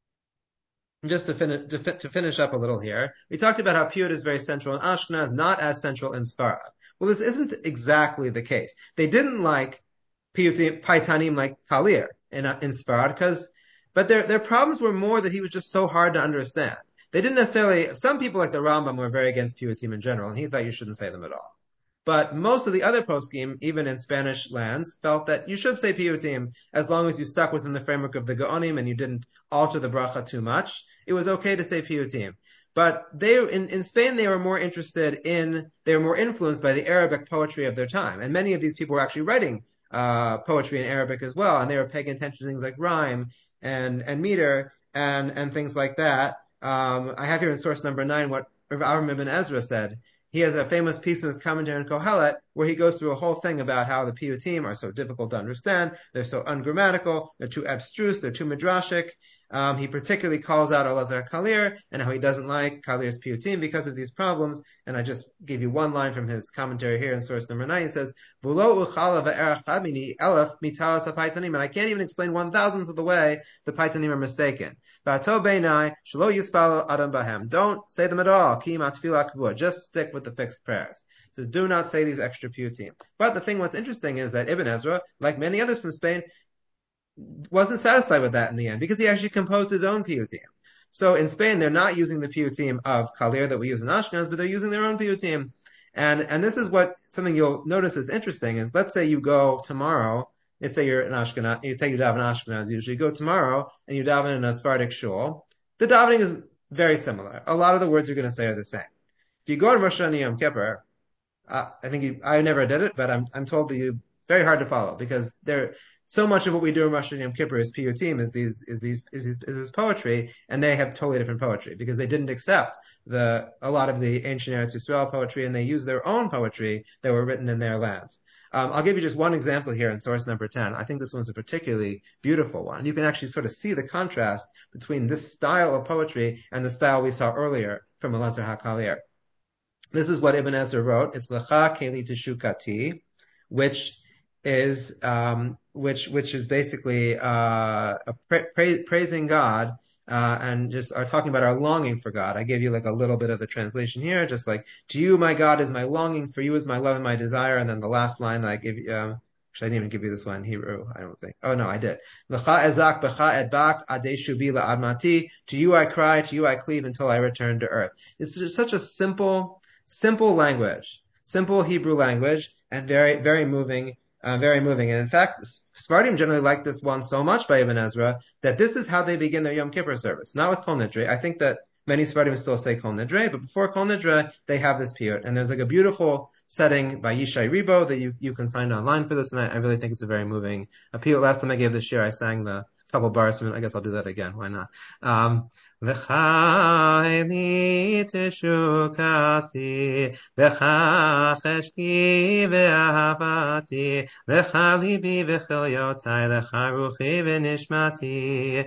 just to finish up a little here, we talked about how piyut is very central in Ashkenaz, not as central in Sfarad. Well, this isn't exactly the case. They didn't like piyutim, paitanim like Kalir in Sfarad, but their problems were more that he was just so hard to understand. They didn't necessarily, some people like the Rambam were very against piyutim in general, and he thought you shouldn't say them at all. But most of the other poskim, even in Spanish lands, felt that you should say piyutim as long as you stuck within the framework of the Gaonim and you didn't alter the bracha too much. It was okay to say piyutim. But in Spain, they were more influenced by the Arabic poetry of their time. And many of these people were actually writing poetry in Arabic as well, and they were paying attention to things like rhyme and meter and things like that. I have here in source number 9 what Rav Avram ibn Ezra said. He has a famous piece in his commentary on Kohelet where he goes through a whole thing about how the piyutim are so difficult to understand, they're so ungrammatical, they're too abstruse, they're too midrashic. He particularly calls out Elazar Kalir and how he doesn't like Kalir's piyutim because of these problems. And I just gave you one line from his commentary here in source number 9. He says, "V'lo uchala ve'erach chamini elef mitaras hapaitanim," and I can't even explain 1,000th of the way the paitanim are mistaken. V'ato beinai shelo yispal adam bahem. Don't say them at all. Ki matfila kavua. Just stick with the fixed prayers. It says, do not say these extra piyutim. But the thing what's interesting is that Ibn Ezra, like many others from Spain, wasn't satisfied with that in the end, because he actually composed his own piyutim. So in Spain, they're not using the piyutim of Kalir that we use in Ashkenaz, but they're using their own piyutim. And this is something you'll notice is interesting is, let's say you go tomorrow, let's say you're in Ashkenaz, you daven in Ashkenaz usually, you go tomorrow and you daven in a Sephardic shul. The davening is very similar. A lot of the words you're going to say are the same. If you go on Rosh Hashanah Yom Kippur, I never did it, but I'm told that you very hard to follow, because so much of what we do in Rosh Hashanah Yom Kippur is piyutim, is this poetry, and they have totally different poetry because they didn't accept a lot of the ancient Eretz Yisrael poetry, and they used their own poetry that were written in their lands. I'll give you just one example here in source number 10. I think this one's a particularly beautiful one. You can actually sort of see the contrast between this style of poetry and the style we saw earlier from Elazar HaKalir. This is what Ibn Ezra wrote. It's Lecha Keli Teshukati, which is basically praising God and just are talking about our longing for God. I gave you like a little bit of the translation here, just like to you, my God, is my longing, for you is my love and my desire. And then the last line I give you, actually, I didn't even give you this one in Hebrew, I don't think. Oh no, I did. Lecha ezak becha edbak ade shubi la'admati. To you I cry, to you I cleave until I return to earth. It's just such a simple language, simple Hebrew language, and very, very moving. Very moving. And in fact, Sephardim generally like this one so much by Ibn Ezra that this is how they begin their Yom Kippur service. Not with Kol Nidre. I think that many Sephardim still say Kol Nidre, but before Kol Nidre, they have this piyut. And there's like a beautiful setting by Yishai Ribo that you can find online for this, and I really think it's a very moving piyut. Last time I gave this year, I sang the couple bars, I guess I'll do that again. Why not? V'chayli teshukasi, v'chacheshki v'ahavati, v'chalibi v'chilyotai, v'charuchi v'nishmati,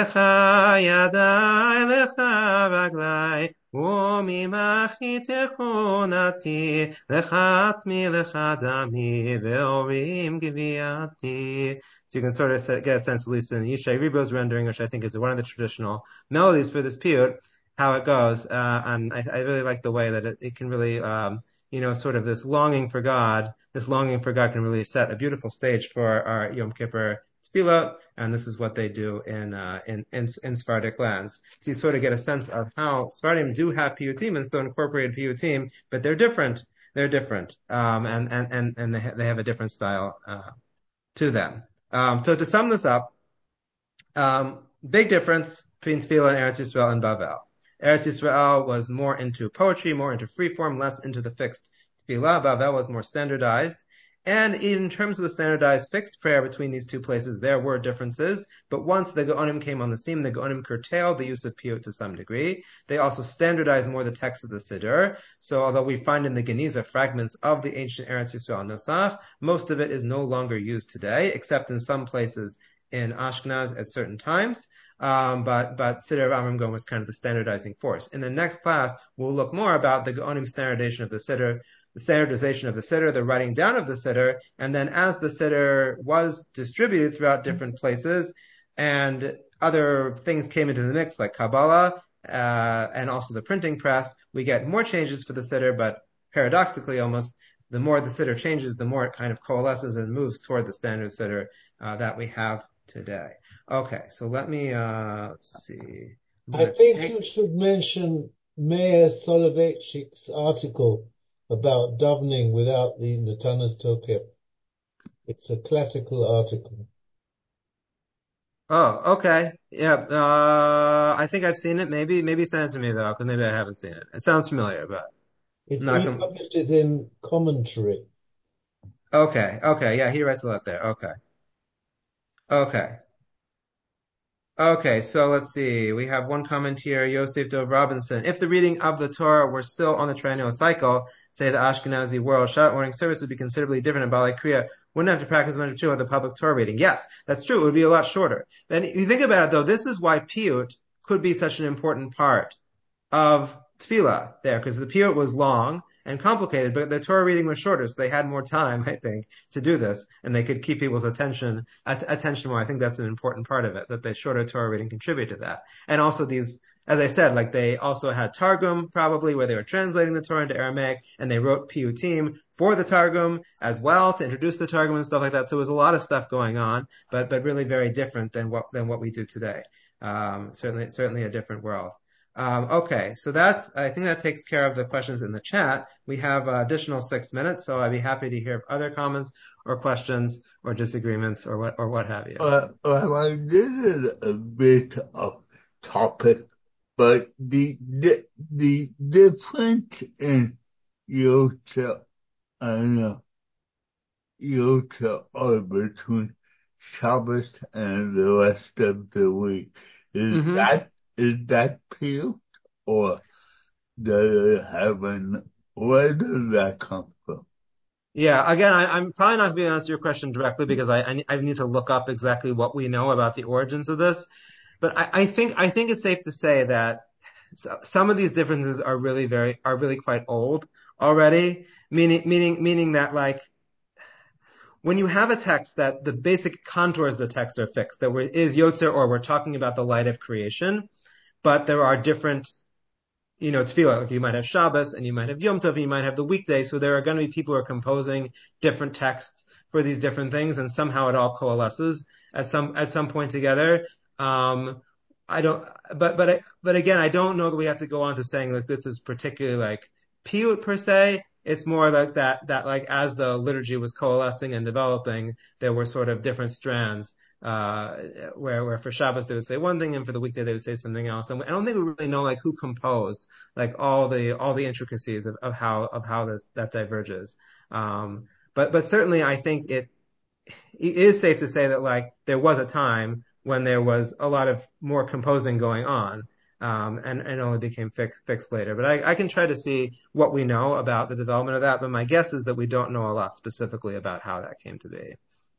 v'chayadai, v'charaglai, u'mimachi techonati, v'chatmi v'chadami, v'orim gviati. So you can sort of get a sense, at least in Yishai Ribo's rendering, which I think is one of the traditional melodies for this piyut, how it goes. And I really like the way that it can really, sort of this longing for God can really set a beautiful stage for our Yom Kippur tefillah, and this is what they do in Sephardic lands. So you sort of get a sense of how Sephardim do have piyutim and still incorporated piyutim, but they're different. They're different, and they have a different style to them. So to sum this up, big difference between Tefillah and Eretz Yisrael and Bavel. Eretz Yisrael was more into poetry, more into free form, less into the fixed Tefillah. Bavel was more standardized. And in terms of the standardized fixed prayer between these two places, there were differences. But once the Gaonim came on the scene, the Gaonim curtailed the use of piyut to some degree. They also standardized more the text of the Siddur. So although we find in the Geniza fragments of the ancient Eretz Yisrael Nosach, most of it is no longer used today, except in some places in Ashkenaz at certain times. But Siddur of Amram Gaon was kind of the standardizing force. In the next class, we'll look more about the Gaonim standardization of the Siddur, the writing down of the Siddur, and then as the Siddur was distributed throughout different places, and other things came into the mix, like Kabbalah, and also the printing press, we get more changes for the Siddur, but paradoxically almost, the more the Siddur changes, the more it kind of coalesces and moves toward the standard Siddur that we have today. Okay, so let's see. I think you should mention Meir Soloveitchik's article about davening without the Netanel Tokef. It's a classical article. Oh, okay. Yeah, I think I've seen it. Maybe send it to me though, because maybe I haven't seen it. It sounds familiar, but He published it in Commentary. Okay, yeah, he writes a lot there. Okay, so let's see. We have one comment here, Yosef Dov Robinson. If the reading of the Torah were still on the triennial cycle, say the Ashkenazi world, Shabbat morning service would be considerably different, and Balei Kriya wouldn't have to practice much of the public Torah reading. Yes, that's true. It would be a lot shorter. And if you think about it, though, this is why piyut could be such an important part of tefillah there, because the piyut was long and complicated, but the Torah reading was shorter, so they had more time, I think, to do this, and they could keep people's attention more. I think that's an important part of it, that the shorter Torah reading contributed to that. And also these, as I said, like they also had Targum, probably, where they were translating the Torah into Aramaic, and they wrote piyutim for the Targum as well, to introduce the Targum and stuff like that. So it was a lot of stuff going on, but really very different than what we do today. Certainly a different world. Okay, so I think that takes care of the questions in the chat. We have additional 6 minutes, so I'd be happy to hear other comments or questions or disagreements or what have you. Well, this is a bit of topic, but the difference in Yota and Yota are between Shabbos and the rest of the week. Is that pure, or does it have where does that come from? Yeah, again, I'm probably not going to be able to answer your question directly because I need to look up exactly what we know about the origins of this. But I think it's safe to say that some of these differences are really quite old already. Meaning that like when you have a text that the basic contours of the text are fixed, that is Yotzer or we're talking about the light of creation, but there are different tefillah. Like you might have Shabbos and you might have Yom Tov and you might have the weekday. So there are going to be people who are composing different texts for these different things, and somehow it all coalesces at some point together. I don't, but again, I don't know that we have to go on to saying like this is particularly like piyut per se. It's more like that like as the liturgy was coalescing and developing, there were sort of different strands where for Shabbos they would say one thing and for the weekday they would say something else. And I don't think we really know like who composed like all the intricacies of how that diverges. But certainly I think it is safe to say that like there was a time when there was a lot of more composing going on. And only became fixed later. But I can try to see what we know about the development of that. But my guess is that we don't know a lot specifically about how that came to be.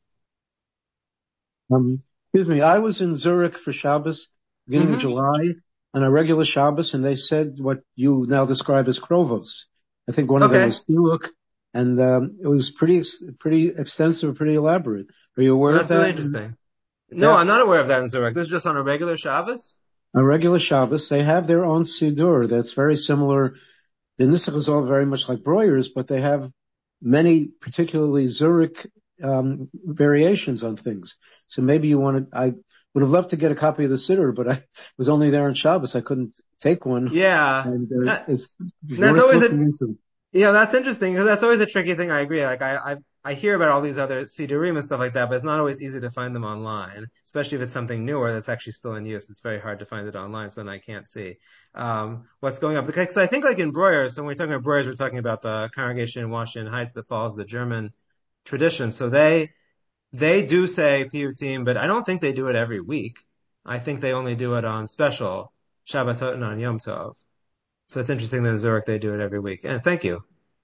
Excuse me, I was in Zurich for Shabbos, beginning of July, on a regular Shabbos, and they said what you now describe as krovos. I think one of them was Tiluk, and it was pretty extensive, pretty elaborate. Are you aware of that? That's really interesting. No, I'm not aware of that in Zurich. This is just on a regular Shabbos? A regular Shabbos. They have their own Siddur that's very similar. The Nusach is all very much like Breuer's, but they have many, particularly Zurich, variations on things. So maybe I would have loved to get a copy of the Siddur, but I was only there on Shabbos. I couldn't take one. Yeah. And it's that's worth looking into. Yeah, that's interesting because that's always a tricky thing. I agree. Like I hear about all these other Sidurim and stuff like that, but it's not always easy to find them online, especially if it's something newer that's actually still in use. It's very hard to find it online, so then I can't see what's going on. Because I think like in Breuer, so when we're talking about Breuer's, we're talking about the congregation in Washington Heights that follows the German tradition. So they do say piyutim, but I don't think they do it every week. I think they only do it on special Shabbatot and on Yom Tov. So it's interesting that in Zurich they do it every week. And thank you.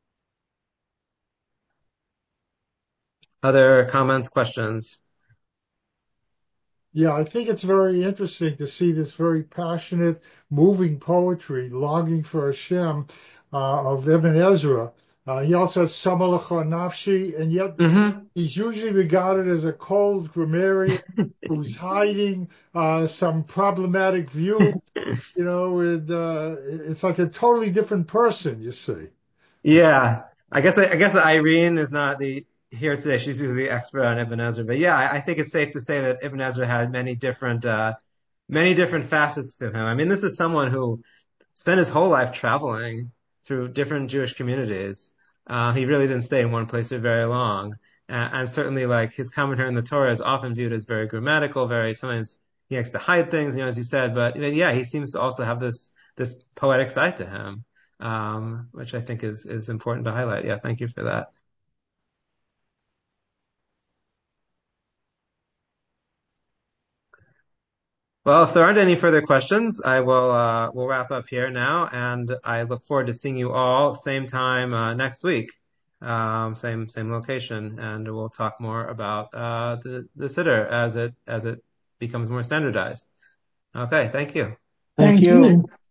Other comments, questions? Yeah, I think it's very interesting to see this very passionate, moving poetry, longing for Hashem, of Ibn Ezra. He also has Samalacha Nafshi, and yet he's usually regarded as a cold grammarian who's hiding some problematic view. It's like a totally different person, you see. Yeah, I guess Irene is not here today. She's usually the expert on Ibn Ezra, but yeah, I think it's safe to say that Ibn Ezra had many different facets to him. I mean, this is someone who spent his whole life traveling through different Jewish communities. He really didn't stay in one place for very long, and certainly like his commentary on the Torah is often viewed as very grammatical, very sometimes he likes to hide things, as you said. But yeah, he seems to also have this poetic side to him. Which I think is important to highlight. Yeah, thank you for that. Well, if there aren't any further questions, I will we'll wrap up here now, and I look forward to seeing you all same time next week, same location, and we'll talk more about the Siddur as it becomes more standardized. Okay, thank you. Thank you.